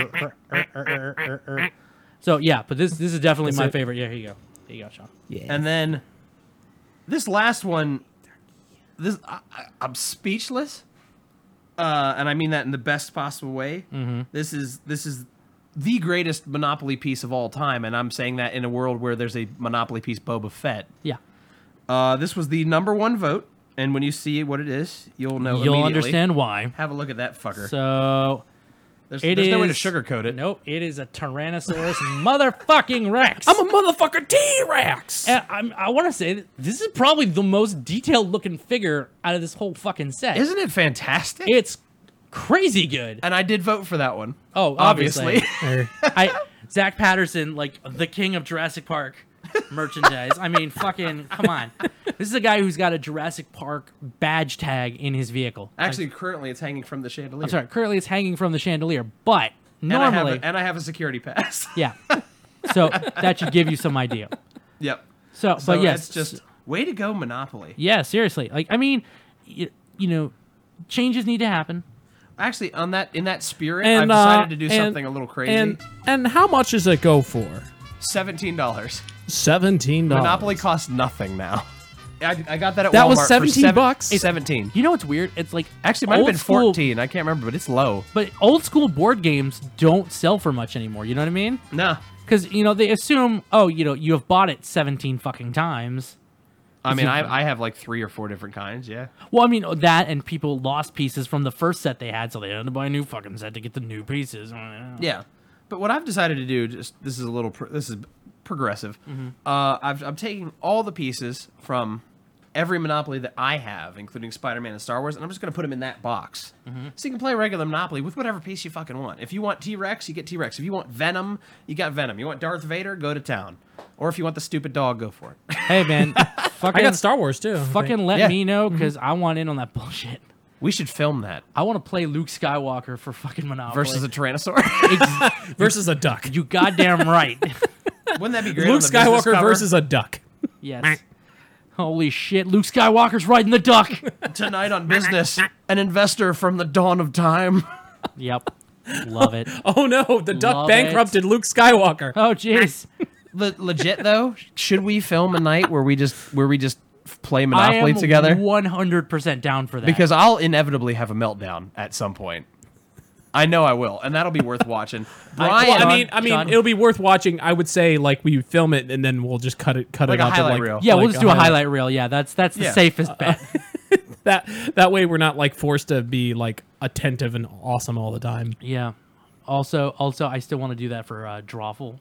So yeah, but this this is definitely That's my it. favorite. Yeah, here you go. Here you go, Sean. And then this last one, this I, I, I'm speechless, uh, and I mean that in the best possible way. Mm-hmm. This is this is the greatest Monopoly piece of all time, and I'm saying that in a world where there's a Monopoly piece, Boba Fett. Yeah. Uh, this was the number one vote, and when you see what it is, you'll know. You'll immediately. understand why. Have a look at that fucker. So there's it there's no way to is- sugarcoat it. Nope, it is a Tyrannosaurus motherfucking Rex. I'm a motherfucker T-Rex. And I'm, I want to say that this is probably the most detailed looking figure out of this whole fucking set. Isn't it fantastic? It's crazy good. and I did vote for that one. Oh, obviously. obviously. There. I Zach Patterson, like the king of Jurassic Park merchandise. I mean, fucking, come on. This is a guy who's got a Jurassic Park badge tag in his vehicle. Actually, currently it's hanging from the chandelier. I'm sorry, currently it's hanging from the chandelier, but And I have normally, a, and I have a security pass. yeah. So that should give you some idea. Yep. So, So but yes, it's just way to go, Monopoly. yeah, seriously. Like, I mean, you, you know, changes need to happen. Actually, on that in that spirit, And, I've decided uh, to do and- something a little crazy. And and how much does it go for? Seventeen dollars. Seventeen dollars. Monopoly costs nothing now. I, I got that at That Walmart was for seventeen seven- bucks? Seventeen. You know what's weird? It's like Actually, it might have old been school- fourteen. I can't remember, but it's low. But old school board games don't sell for much anymore. You know what I mean? Nah. Because you know they assume, oh, you know, you have bought it seventeen fucking times. I mean, it- I, I have like three or four different kinds. Yeah. Well, I mean that, and people lost pieces from the first set they had, so they had to buy a new fucking set to get the new pieces. Yeah. But what I've decided to do, just this is a little, pro- this is progressive. Mm-hmm. Uh, I've, I'm taking all the pieces from every Monopoly that I have, including Spider-Man and Star Wars, and I'm just going to put them in that box. Mm-hmm. So you can play regular Monopoly with whatever piece you fucking want. If you want T-Rex, you get T-Rex. If you want Venom, you got Venom. You want Darth Vader, go to town. Or if you want the stupid dog, go for it. Hey man, fucking, I got Star Wars too. I think. fucking let Yeah. me know because I want in on that bullshit. We should film that. I want to play Luke Skywalker for fucking Monopoly Versus a Tyrannosaur. Ex- versus a duck. you goddamn right. Wouldn't that be great? Luke on the business Skywalker cover? versus a duck. Yes. Holy shit, Luke Skywalker's riding the duck. Tonight on Business, an investor from the dawn of time. Yep. Love it. Oh no, the duck Love bankrupted Luke Skywalker. Oh jeez. Le- legit though, should we film a night where we just where we just play I Monopoly am together? one hundred percent down for that. Because I'll inevitably have a meltdown at some point. I know I will, and that'll be worth watching. Brian, Well, I Sean, mean, I mean, Sean. it'll be worth watching. I would say like we film it and then we'll just cut it, cut Like it a out to highlight like reel. yeah, we'll like just do a highlight reel. Yeah, that's that's the Yeah. safest bet. That that way we're not like forced to be like attentive and awesome all the time. Yeah. Also, also, I still want to do that for uh, Drawful.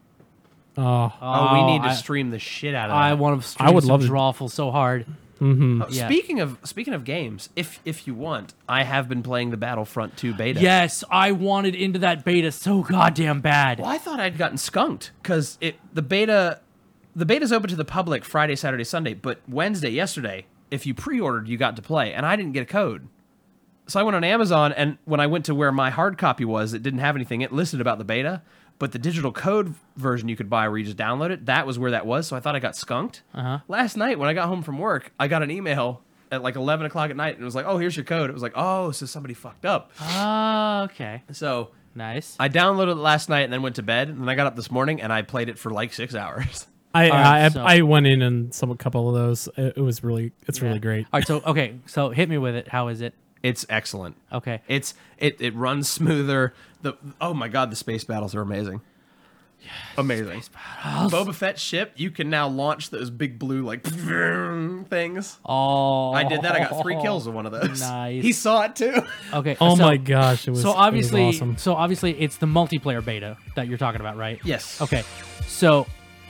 Oh, oh, we need to I- stream the shit out of that. I want to stream I would some love to- Drawful so hard. Oh, yeah. Speaking of speaking of games, if if you want, I have been playing the Battlefront two beta. Yes, I wanted into that beta so goddamn bad. Well, I thought I'd gotten skunked because it the beta the beta's open to the public Friday, Saturday, Sunday, but Wednesday, yesterday, if you pre-ordered, you got to play, and I didn't get a code. So I went on Amazon, and when I went to where my hard copy was, it didn't have anything. It listed about the beta, but the digital code version you could buy where you just download it, that was where that was, so I thought I got skunked. Uh-huh. Last night, when I got home from work, I got an email at like eleven o'clock at night, and it was like, oh, here's your code. It was like, oh, so somebody fucked up. Oh, okay. So Nice. I downloaded it last night and then went to bed, and then I got up this morning, and I played it for like six hours. I All right, I, so- I went in and some a couple of those. It, it was really it's Yeah. really great. All right, so okay, so hit me with it. How is it? It's excellent. Okay. It's it it runs smoother. The oh my god, the space battles are amazing. Amazing. Boba Fett's ship, you can now launch those big blue like things. Oh, I did that. I got three kills with one of those. Nice. He saw it too. Okay. Oh so- my gosh, it was So it was obviously, awesome. so obviously, it's the multiplayer beta that you're talking about, right? Yes. Okay. So,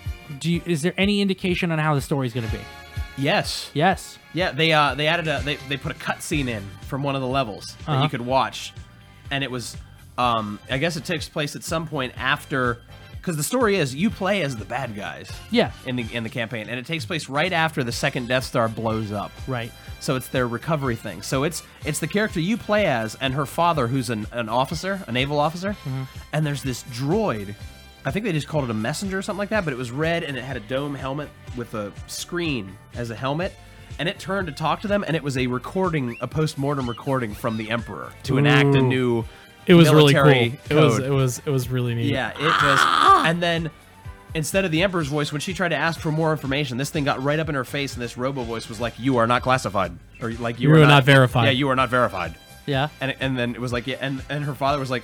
do you, is there any indication on how the story's going to be? Yes. Yes. Yeah, they uh they added a they, they put a cutscene in from one of the levels that Uh-huh. you could watch, and it was um I guess it takes place at some point after, because the story is you play as the bad guys Yeah. in the in the campaign, and it takes place right after the second Death Star blows up. Right. So it's their recovery thing. So it's it's the character you play as and her father, who's an, an officer, a naval officer, and there's this droid. I think they just called it a messenger or something like that, but it was red and it had a dome helmet with a screen as a helmet. And it turned to talk to them, and it was a recording, a post-mortem recording from the Emperor to enact a Ooh. new It was really cool. military It was code. it was it was really neat. Yeah, it was. And then instead of the Emperor's voice, when she tried to ask for more information, this thing got right up in her face, and this robo voice was like, "You are not classified," or like, "You, You are are not verified." Yeah, you are not verified. Yeah. And and then it was like, yeah, and and her father was like,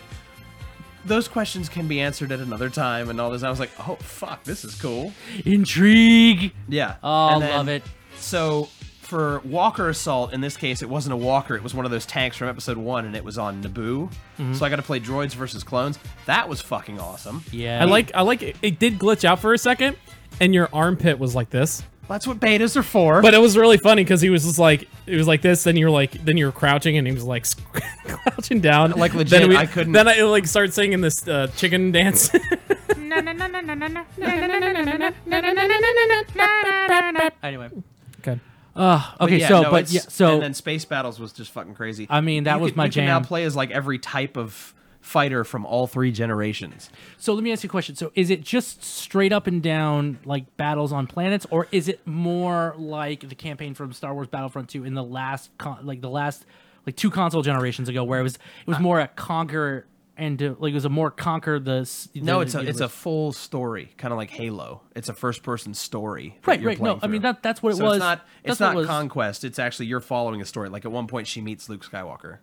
"Those questions can be answered at another time," and all this. And I was like, "Oh fuck, this is cool." Intrigue. Yeah. Oh, And then- love it. So for Walker Assault, in this case, it wasn't a walker. It was one of those tanks from episode one, and it was on Naboo. So I got to play droids versus clones. That was fucking awesome. Yeah. I like I like it, it did glitch out for a second, and your armpit was like this. That's what betas are for. But it was really funny because he was just like it was like this. Then you're like then you're crouching, and he was like crouching down. Like, legit, Then we, I couldn't- Then I like started singing this uh, chicken dance. Anyway. Okay. Uh, But okay, yeah, so no, but it's- yeah, so and then Space Battles was just fucking crazy. I mean, that You was can- my you can now jam. play as like every type of fighter from all three generations. So let me ask you a question. So is it just straight up and down like battles on planets, or is it more like the campaign from Star Wars Battlefront two in the last con- like the last like two console generations ago, where it was it was more a conquer and uh, like it was a more conquer the, s- the No, it's a it's a universe. full story, kind of like Halo. It's a first person story. that Right, you're right. No, playing I mean, through. that- that's what it So was. It's not That's it's what not it was. conquest. It's actually you're following a story. Like at one point, she meets Luke Skywalker.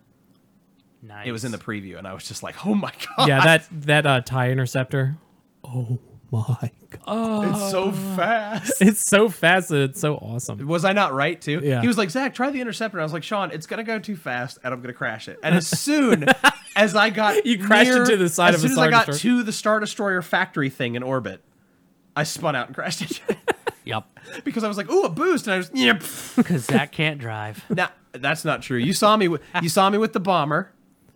nice. It was in the preview, and I was just like, oh my god, Yeah, that that uh, TIE interceptor. Oh my god! it's so fast. It's so fast and it's so awesome. Was I not right too? Yeah. He was like, Zach, try the interceptor. And I was like, Sean, it's gonna go too fast, and I'm gonna crash it. And as soon as I got You crashed near- into the side as of a soon as Star I got Destroyer. to the Star Destroyer factory thing in orbit, I spun out and crashed into it Yep. because I was like, ooh, a boost, and I was yeah. Because Zach can't drive. Now that's not true. You saw me. With, you saw me with the bomber,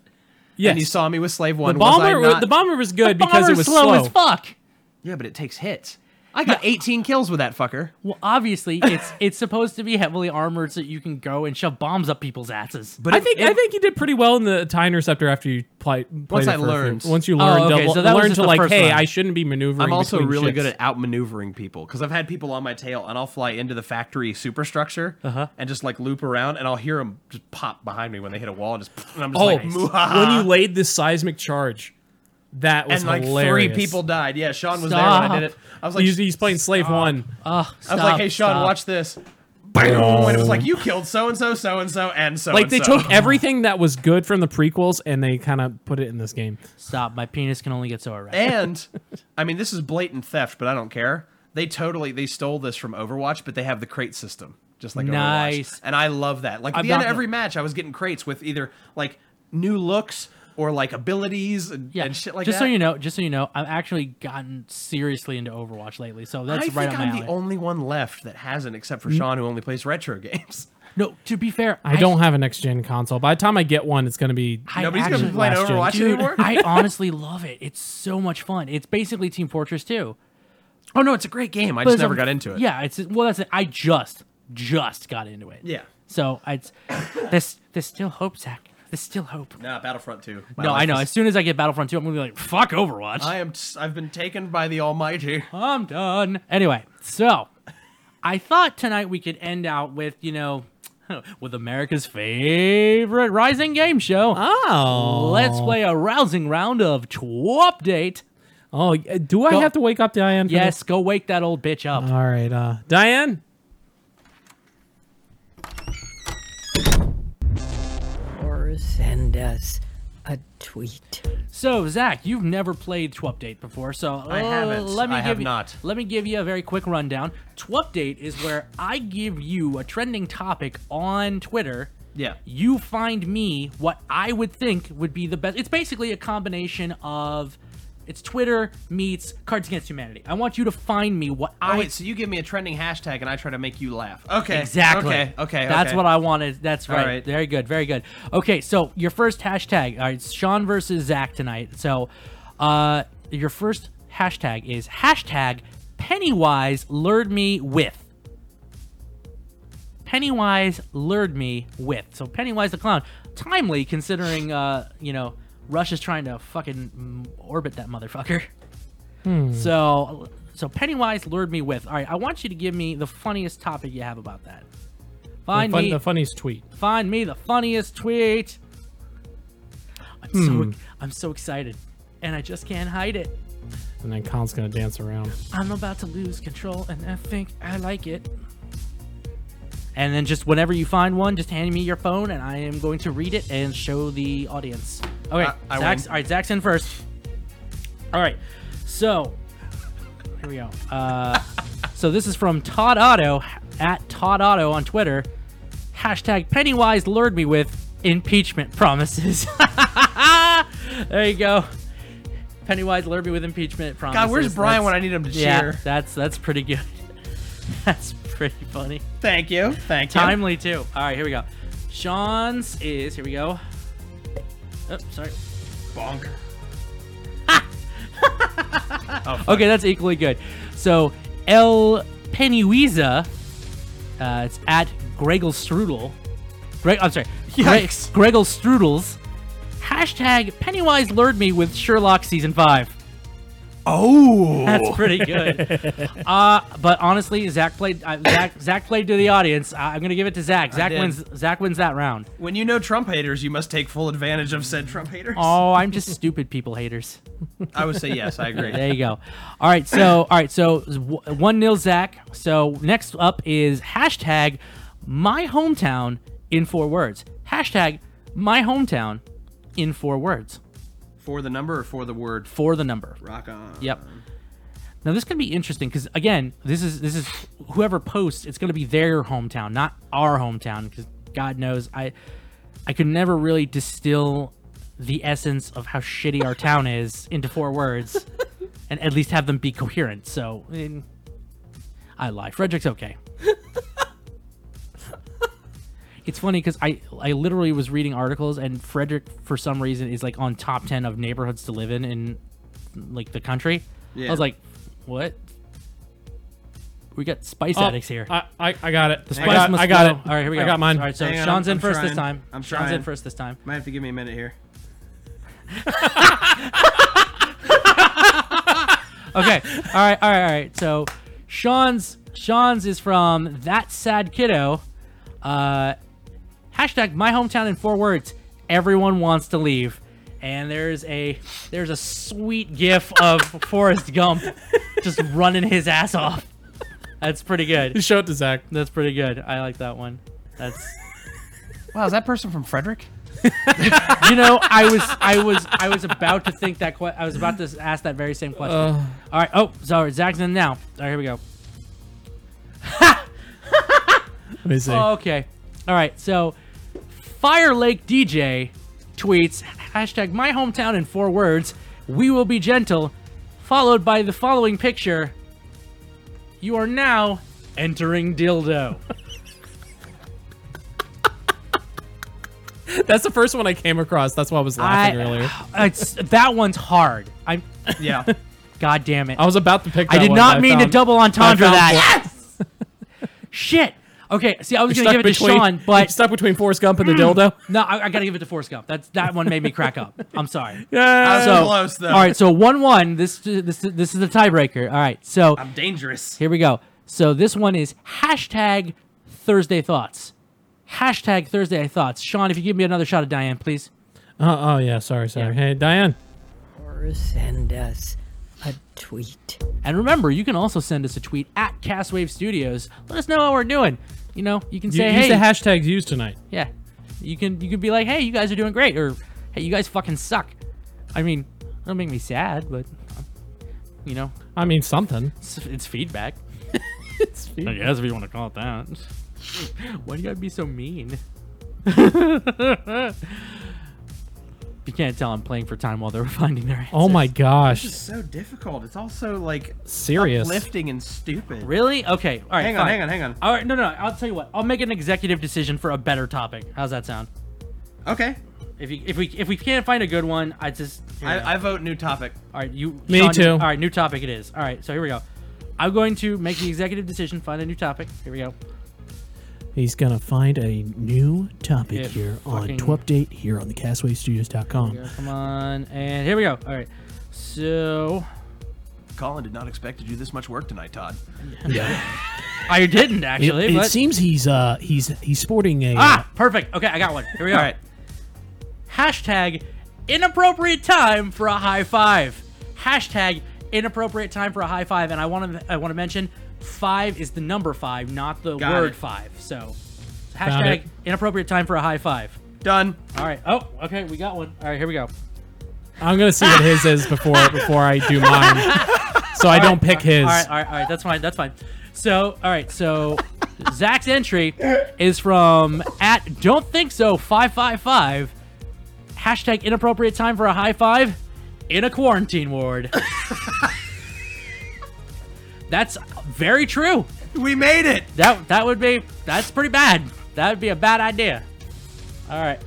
Yes, and you saw me with Slave One. the Was I bomber. not- The bomber was good The because it bomber's was slow, slow. as fuck. Yeah, but it takes hits. I got eighteen kills with that fucker. Well, obviously, it's it's supposed to be heavily armored so that you can go and shove bombs up people's asses. But I it- think it- I think you did pretty well in the TIE interceptor after you play, played Once it I for a few- learned. Once you Oh, learned okay, to, so that was learn just to the like, first hey, run. I shouldn't be maneuvering. I'm also between really ships. good at outmaneuvering people because I've had people on my tail, and I'll fly into the factory superstructure Uh-huh. and just like loop around, and I'll hear them just pop behind me when they hit a wall, and just and I'm just Oh, like, "Muhaha." when you laid this seismic charge, that was and like hilarious. three people died. Yeah, Sean was Stop. there when I did it. I was like, he's, he's playing Slave One. Oh, I was like, hey Sean, watch this. Boom! And it was like you killed so and so, so and so, and so. Like they took everything that was good from the prequels and they kind of put it in this game. Stop. My penis can only get so erect. And I mean, this is blatant theft, but I don't care. They totally they stole this from Overwatch, but they have the crate system, just like Nice. Overwatch. And I love that. Like at I'm the end not- of every match, I was getting crates with either like new looks or like abilities and, Yeah, and shit like just that. so you know, just so you know, I've actually gotten seriously into Overwatch lately, so that's I right think up my I'm alley. the only one left that hasn't, except for Sean, who only plays retro games. No, to be fair, I don't have a next gen console. By the time I get one, it's going to be. I Nobody's gonna be actually- playing last gen. Overwatch Dude, anymore. I honestly love it. It's so much fun. It's basically Team Fortress two. Oh no, it's a great game. I But just it's never a- got into it. Yeah, it's well. That's it. I just just got into it. yeah. So it's there's there's still hope, Zach. There's still hope. Nah, Battlefront two. My No, life I know. is- As soon as I get Battlefront two, I'm gonna be like, fuck Overwatch. I am. T- I've been taken by the Almighty. I'm done. Anyway, so I thought tonight we could end out with, you know, with America's favorite rising game show. Oh. Let's play a rousing round of Twupdate. Oh, do I Go- have to wake up Diane? For Yes, go wake that old bitch up. this? All right, uh, Diane. Or send us a tweet. So, Zach, you've never played Twupdate before, so I uh, haven't. Let me I give have you, not. Let me give you a very quick rundown. Twupdate is where I give you a trending topic on Twitter. Yeah. You find me what I would think would be the best. It's basically a combination of it's Twitter meets Cards Against Humanity. I want you to find me what Oh I wait, so you give me a trending hashtag and I try to make you laugh. Okay. exactly. Okay. Okay. That's okay. what I wanted. That's All right. right. Very good. Very good. Okay, so your first hashtag. All right, it's Sean versus Zach tonight. So, uh, your first hashtag is hashtag Pennywise lured me with. Pennywise lured me with. So Pennywise the clown, timely considering, uh, you know, Russia's trying to fucking mm, orbit that motherfucker. So, so Pennywise lured me with. All right, I want you to give me the funniest topic you have about that. Find the, fun, me, the funniest tweet. find me the funniest tweet. I'm Hmm. so, I'm so excited, and I just can't hide it. And then Colin's going to dance around. I'm about to lose control, and I think I like it. And then just whenever you find one, just hand me your phone, and I am going to read it and show the audience. Okay, I- I Zach's, win. all right, Zach's in first. All right, so here we go. Uh, so this is from Todd Otto at Todd Otto on Twitter. Hashtag Pennywise lured me with impeachment promises. There you go. Pennywise lured me with impeachment promises. God, where's Brian That's- when I need him to Yeah, cheer? that's that's pretty good. That's pretty funny. Thank you. Thank you. Timely too. All right, here we go. Sean's is here we go. Oh, sorry. Bonk. Okay, that's equally good. So El Pennyweza, uh, it's at Gregel Strudel. Greg, I'm sorry. Yikes. Gre- Gregel Strudels. Hashtag Pennywise lured me with Sherlock season five. Oh, That's pretty good. uh, but honestly, Zach played. Uh, Zach Zach played to the audience. Uh, I'm gonna give it to Zach. Zach did. wins. Zach wins that round. When you know Trump haters, you must take full advantage of said Trump haters. Oh, I'm just stupid people haters. I would say yes. I agree. There you go. All right, so all right, so one nil Zach. So next up is hashtag my hometown in four words. Hashtag my hometown in four words. For the number or for the word? For the number. Rock on. Yep. Now this can be interesting because again, this is this is whoever posts. It's going to be their hometown, not our hometown. Because God knows, I I could never really distill the essence of how shitty our town is into four words, and at least have them be coherent. So in, I lie. Frederick's okay. It's funny because I, I literally was reading articles and Frederick for some reason is like on top ten of neighborhoods to live in in like the country. Yeah. I was like, what? We got spice Oh, addicts here. I, I, I got it. the I spice got, must I got flow. it. All right, here we go. I got mine. All right, so Hang on, Sean's I'm- in I'm first this trying. time. I'm Sean's in trying. first this time. Might have to give me a minute here. Okay. All right. All right. All right. So Sean's Sean's is from That Sad Kiddo. Uh, hashtag my hometown in four words. Everyone wants to leave. And there's a there's a sweet gif of Forrest Gump just running his ass off. That's pretty good. Just show it to Zach. That's pretty good. I like that one. That's Wow, is that person from Frederick? you know I was I was I was about to think that que- I was about to ask that very same question. Uh. All right. Oh, sorry. Zach's in now. All right, here we go. Let me see. Oh, okay. All right. So, Fire Lake D J tweets hashtag my hometown in four words. We will be gentle. Followed by the following picture. You are now entering dildo. That's the first one I came across. That's why I was laughing I- earlier. It's, that one's hard. I'm. Yeah. God damn it. I was about to pick. I that did one, not but mean I to found- double entendre I found that. Yes. Shit. Okay. See, I was You're gonna give it stuck to between- Sean, you're but stuck between Forrest Gump and the dildo. no, I, I gotta give it to Forrest Gump. That's that one made me crack up. I'm sorry. Yeah. So close, though. all right. So one one. This this this is the tiebreaker. All right. So I'm dangerous. here we go. So this one is hashtag Thursday thoughts. Hashtag Thursday thoughts. Sean, if you give me another shot of Diane, please. Oh, oh yeah. Sorry, sorry. Hey, Diane. Or send us a tweet. And remember, you can also send us a tweet at Castwave Studios. Let us know how we're doing. You know, you can You, say, use hey, the hashtags used tonight. yeah. You can you can be like, hey, you guys are doing great, or hey, you guys fucking suck. I mean, it'll make me sad, but you know, I mean, something. it's, it's feedback. It's I guess if you want to call it that. Why do you gotta be so mean? You can't tell I'm playing for time while they're finding their answers. Oh my gosh. It's so difficult. It's also like Serious. uplifting and stupid. Really? Okay. All right. Hang on, fine. hang on, hang on. All right. No, no, no. I'll tell you what. I'll make an executive decision for a better topic. How's that sound? Okay. If you, if we if we can't find a good one, I just. here we go. I, I vote new topic. all right. You. Me Sean, too. All right. New topic it is. All right. So here we go. I'm going to make the executive decision. Find a new topic. Here we go. He's gonna find a new topic If here on fucking- Twupdate here on the castaway studios dot com. Yeah, come on. And here we go. All right. So Colin did not expect to do this much work tonight, Todd. I didn't It, actually. it but, seems he's uh he's he's sporting a ah, perfect. Okay, I got one. Here we go. All right. Hashtag inappropriate time for a high five. Hashtag inappropriate time for a high five. And I want to I want to mention five is the number five, not the Got word it. five. So Found hashtag it. inappropriate time for a high five. Done. All right. Oh, okay, we got one. All right, here we go. I'm gonna see what his is before before I do mine, so I don't pick his. All right, all right, all right. That's fine. That's fine. So, all right. So, Zach's entry is from at don't think so five five five. Hashtag inappropriate time for a high five in a quarantine ward. That's very true. We made it. That that would be that's pretty bad. That would be a bad idea. All right.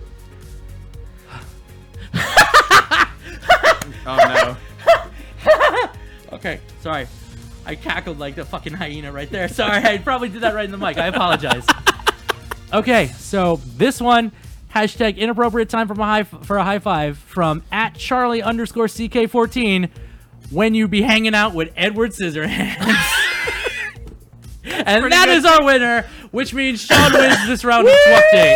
Oh no. Okay, sorry. I cackled like the fucking hyena right there. Sorry, I probably did that right in the mic. I apologize. Okay, so this one, hashtag inappropriate time for, my high, for a high five from at Charlie underscore C K fourteen when you be hanging out with Edward Scissorhands. And that good. is our winner, which means Sean wins this round of Swap Date.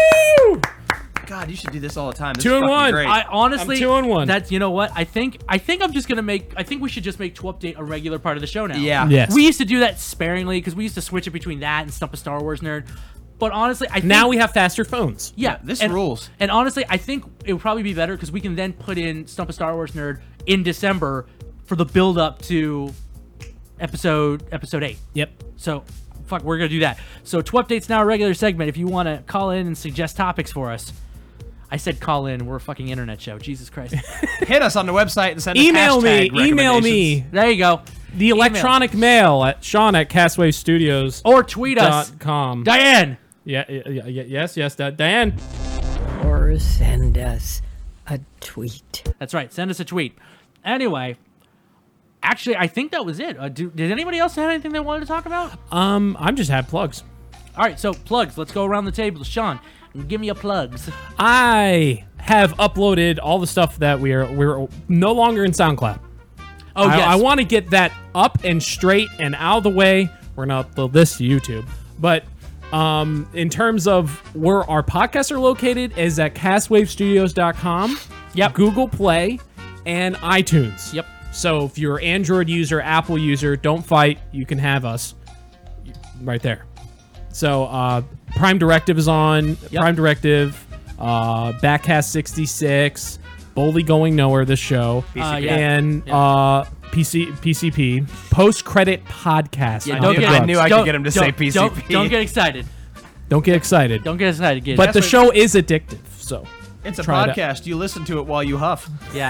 God, you should do this all the time. This Two is and one. Great. I honestly, I'm two and one. That's, you know what? I think I think I'm just gonna make. I think we should just make to update a regular part of the show now. Yeah. Yes. We used to do that sparingly because we used to switch it between that and Stump a Star Wars Nerd. But honestly, I think, Now we have faster phones. yeah, Yeah, this and, rules. And honestly, I think it would probably be better because we can then put in Stump a Star Wars Nerd in December for the build up to episode episode eight. Yep. So, fuck, we're gonna do that. So, to update's now a regular segment. If you want to call in and suggest topics for us. I said call in. We're a fucking internet show. Jesus Christ. Hit us on the website and send Email us me. hashtag Email me. recommendations. There you go. The electronic mail at Sean at Castaway Studios. Or tweet us. Dot com. Diane. Yeah, yeah, yeah, yeah, yes, yes, Di- Diane. Or send us a tweet. That's right. Send us a tweet. Anyway, actually, I think that was it. Uh, do, did anybody else have anything they wanted to talk about? Um, I'm just had plugs. All right, so plugs. Let's go around the table. Sean, give me your plugs. I have uploaded all the stuff that we are we're no longer in SoundCloud. Oh, I, yes. I want to get that up and straight and out of the way. We're gonna upload this to YouTube, but um, in terms of where our podcasts are located, is at cast wave studios dot com. Yep. Google Play and iTunes. Yep. So if you're an Android user, Apple user, don't fight. You can have us right there. So uh, Prime Directive is on. Yep. Prime Directive, uh, Backcast sixty-six, Boldly Going Nowhere, this show, Uh, yeah. and Yeah. uh, P C, P C P, Post Credit Podcast. Yeah, Not don't the get- drugs. I knew I Don't- could get him to say don't- P C P. Don't, don't get excited. Don't get excited. Don't get excited, kids. but the show is addictive, so It's a try it out. podcast. You listen to it while you huff. Yeah.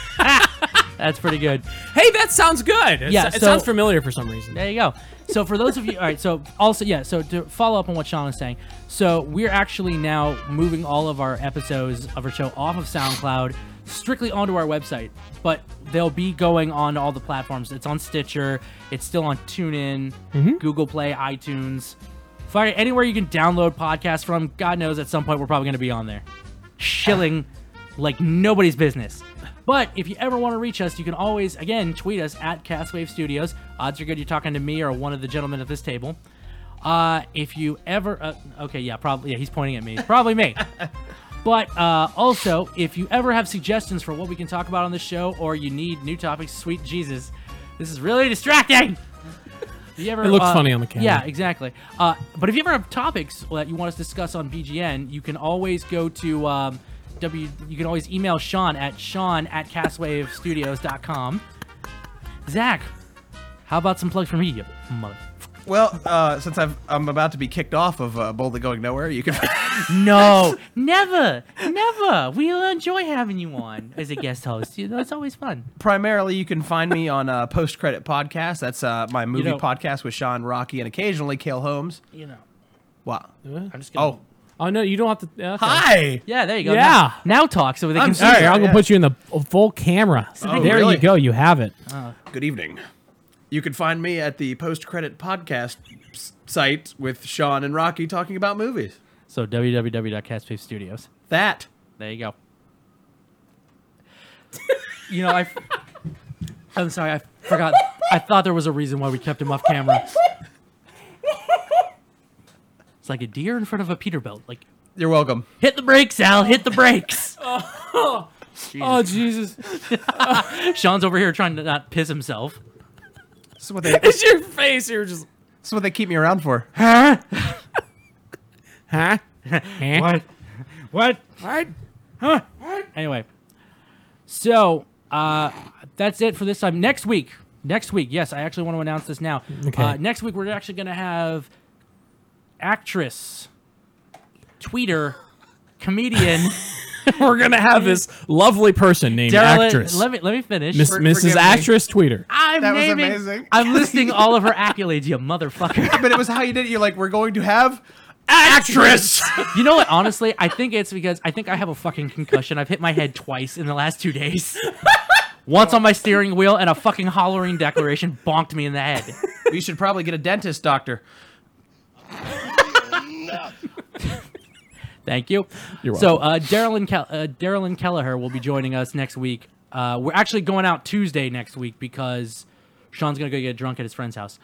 That's pretty good. Hey, that sounds good. It's- Yeah, it so- sounds familiar for some reason. There you go. So for those of you, all right. So also, yeah. So to follow up on what Sean was saying, so we're actually now moving all of our episodes of our show off of SoundCloud strictly onto our website, but they'll be going on all the platforms. It's on Stitcher. It's still on TuneIn, Google Play, iTunes, Fire, anywhere you can download podcasts from. God knows at some point we're probably going to be on there, shilling like nobody's business. But if you ever want to reach us, you can always, again, tweet us at Castwave Studios. Odds are good you're talking to me or one of the gentlemen at this table. Uh, if you ever... Uh, okay, yeah, probably. Yeah, he's pointing at me. It's probably me. But uh, also, if you ever have suggestions for what we can talk about on this show or you need new topics, sweet Jesus, this is really distracting. If you ever, It looks uh, funny on the camera. Yeah, exactly. Uh, but if you ever have topics that you want us to discuss on B G N, you can always go to... Um, W. You can always email Sean at Sean at castwave studios dot com. Zach, how about some plugs from me, you mother? Well, uh, since I've, I'm about to be kicked off of uh, Boldly Going Nowhere, you can... No, never, never. We'll enjoy having you on as a guest host. You know, it's always fun. Primarily, you can find me on uh, Post Credit Podcast. That's uh, my movie know- podcast with Sean, Rocky, and occasionally Cale Holmes. You know, Wow. I'm just gonna. Oh, Oh, no, you don't have to... yeah, okay. hi! Yeah, there you go. Yeah. Now, now talk so they I'm can see. All right, Yeah, I'm going to yeah. put you in the full camera. Oh, there really? you go. You have it. Good evening. You can find me at the Post Credit Podcast s- site with Sean and Rocky talking about movies. So w w w dot castwave studios. That. There you go. You know, I. f- I'm sorry, I forgot. I thought there was a reason why we kept him off camera. It's like a deer in front of a Peterbilt. Like, You're welcome. hit the brakes, Al. Hit the brakes. Oh, Jesus. Sean's over here trying to not piss himself. This is what they, this It's your face. You're just... is what they keep me around for. Huh? What? What? What? Anyway, so uh, that's it for this time. Next week, next week, yes, I actually want to announce this now. Okay. Uh, next week, we're actually going to have actress, tweeter, comedian, We're going to have this lovely person named Darla- actress. Let me let me finish. Miss, For- Missus forgive me. Actress Tweeter. I'm That was naming. amazing. I'm listing all of her accolades, you motherfucker. But it was how you did it. You're like, we're going to have Actress! You know what? Honestly, I think it's because I think I have a fucking concussion. I've hit my head twice in the last two days. once on my steering wheel, and a fucking Halloween decoration bonked me in the head. You should probably get a dentist, doctor. Thank you. You're so uh, Darylyn Kel- uh, Darylyn Kelleher will be joining us next week. Uh, we're actually going out Tuesday next week because Sean's gonna go get drunk at his friend's house.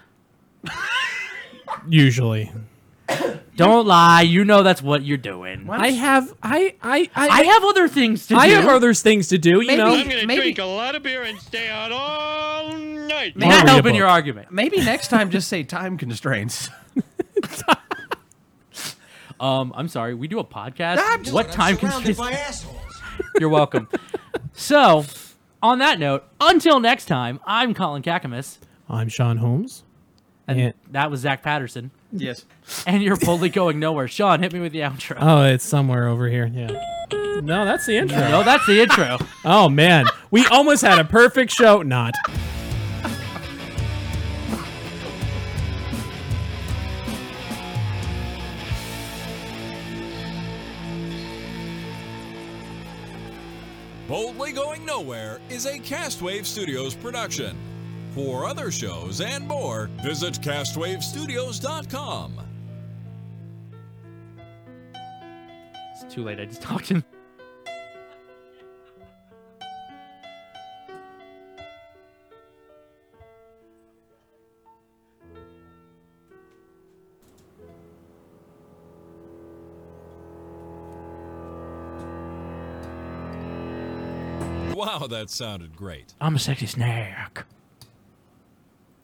Usually. Don't lie. You know that's what you're doing. I have I I I, I have other things to I do. have other things to do. You Maybe- know. I'm gonna Maybe- drink a lot of beer and stay out all night. Not Or read a helping book. your argument. Maybe next time just say time constraints. Um, I'm sorry. We do a podcast. I'm just- what time constraints? You're welcome. So, on that note, until next time, I'm Colin Kakamas, I'm Sean Holmes. and Yeah. that was Zach Patterson, Yes. and you're boldly going nowhere. Sean, hit me with the outro. Oh, it's somewhere over here. Yeah. No, that's the intro. no, that's the intro. Oh man, we almost had a perfect show. Not. Boldly Going Nowhere is a Castwave Studios production. For other shows and more, visit castwave studios dot com. It's too late. I just talked in. Wow, that sounded great. I'm a sexy snack.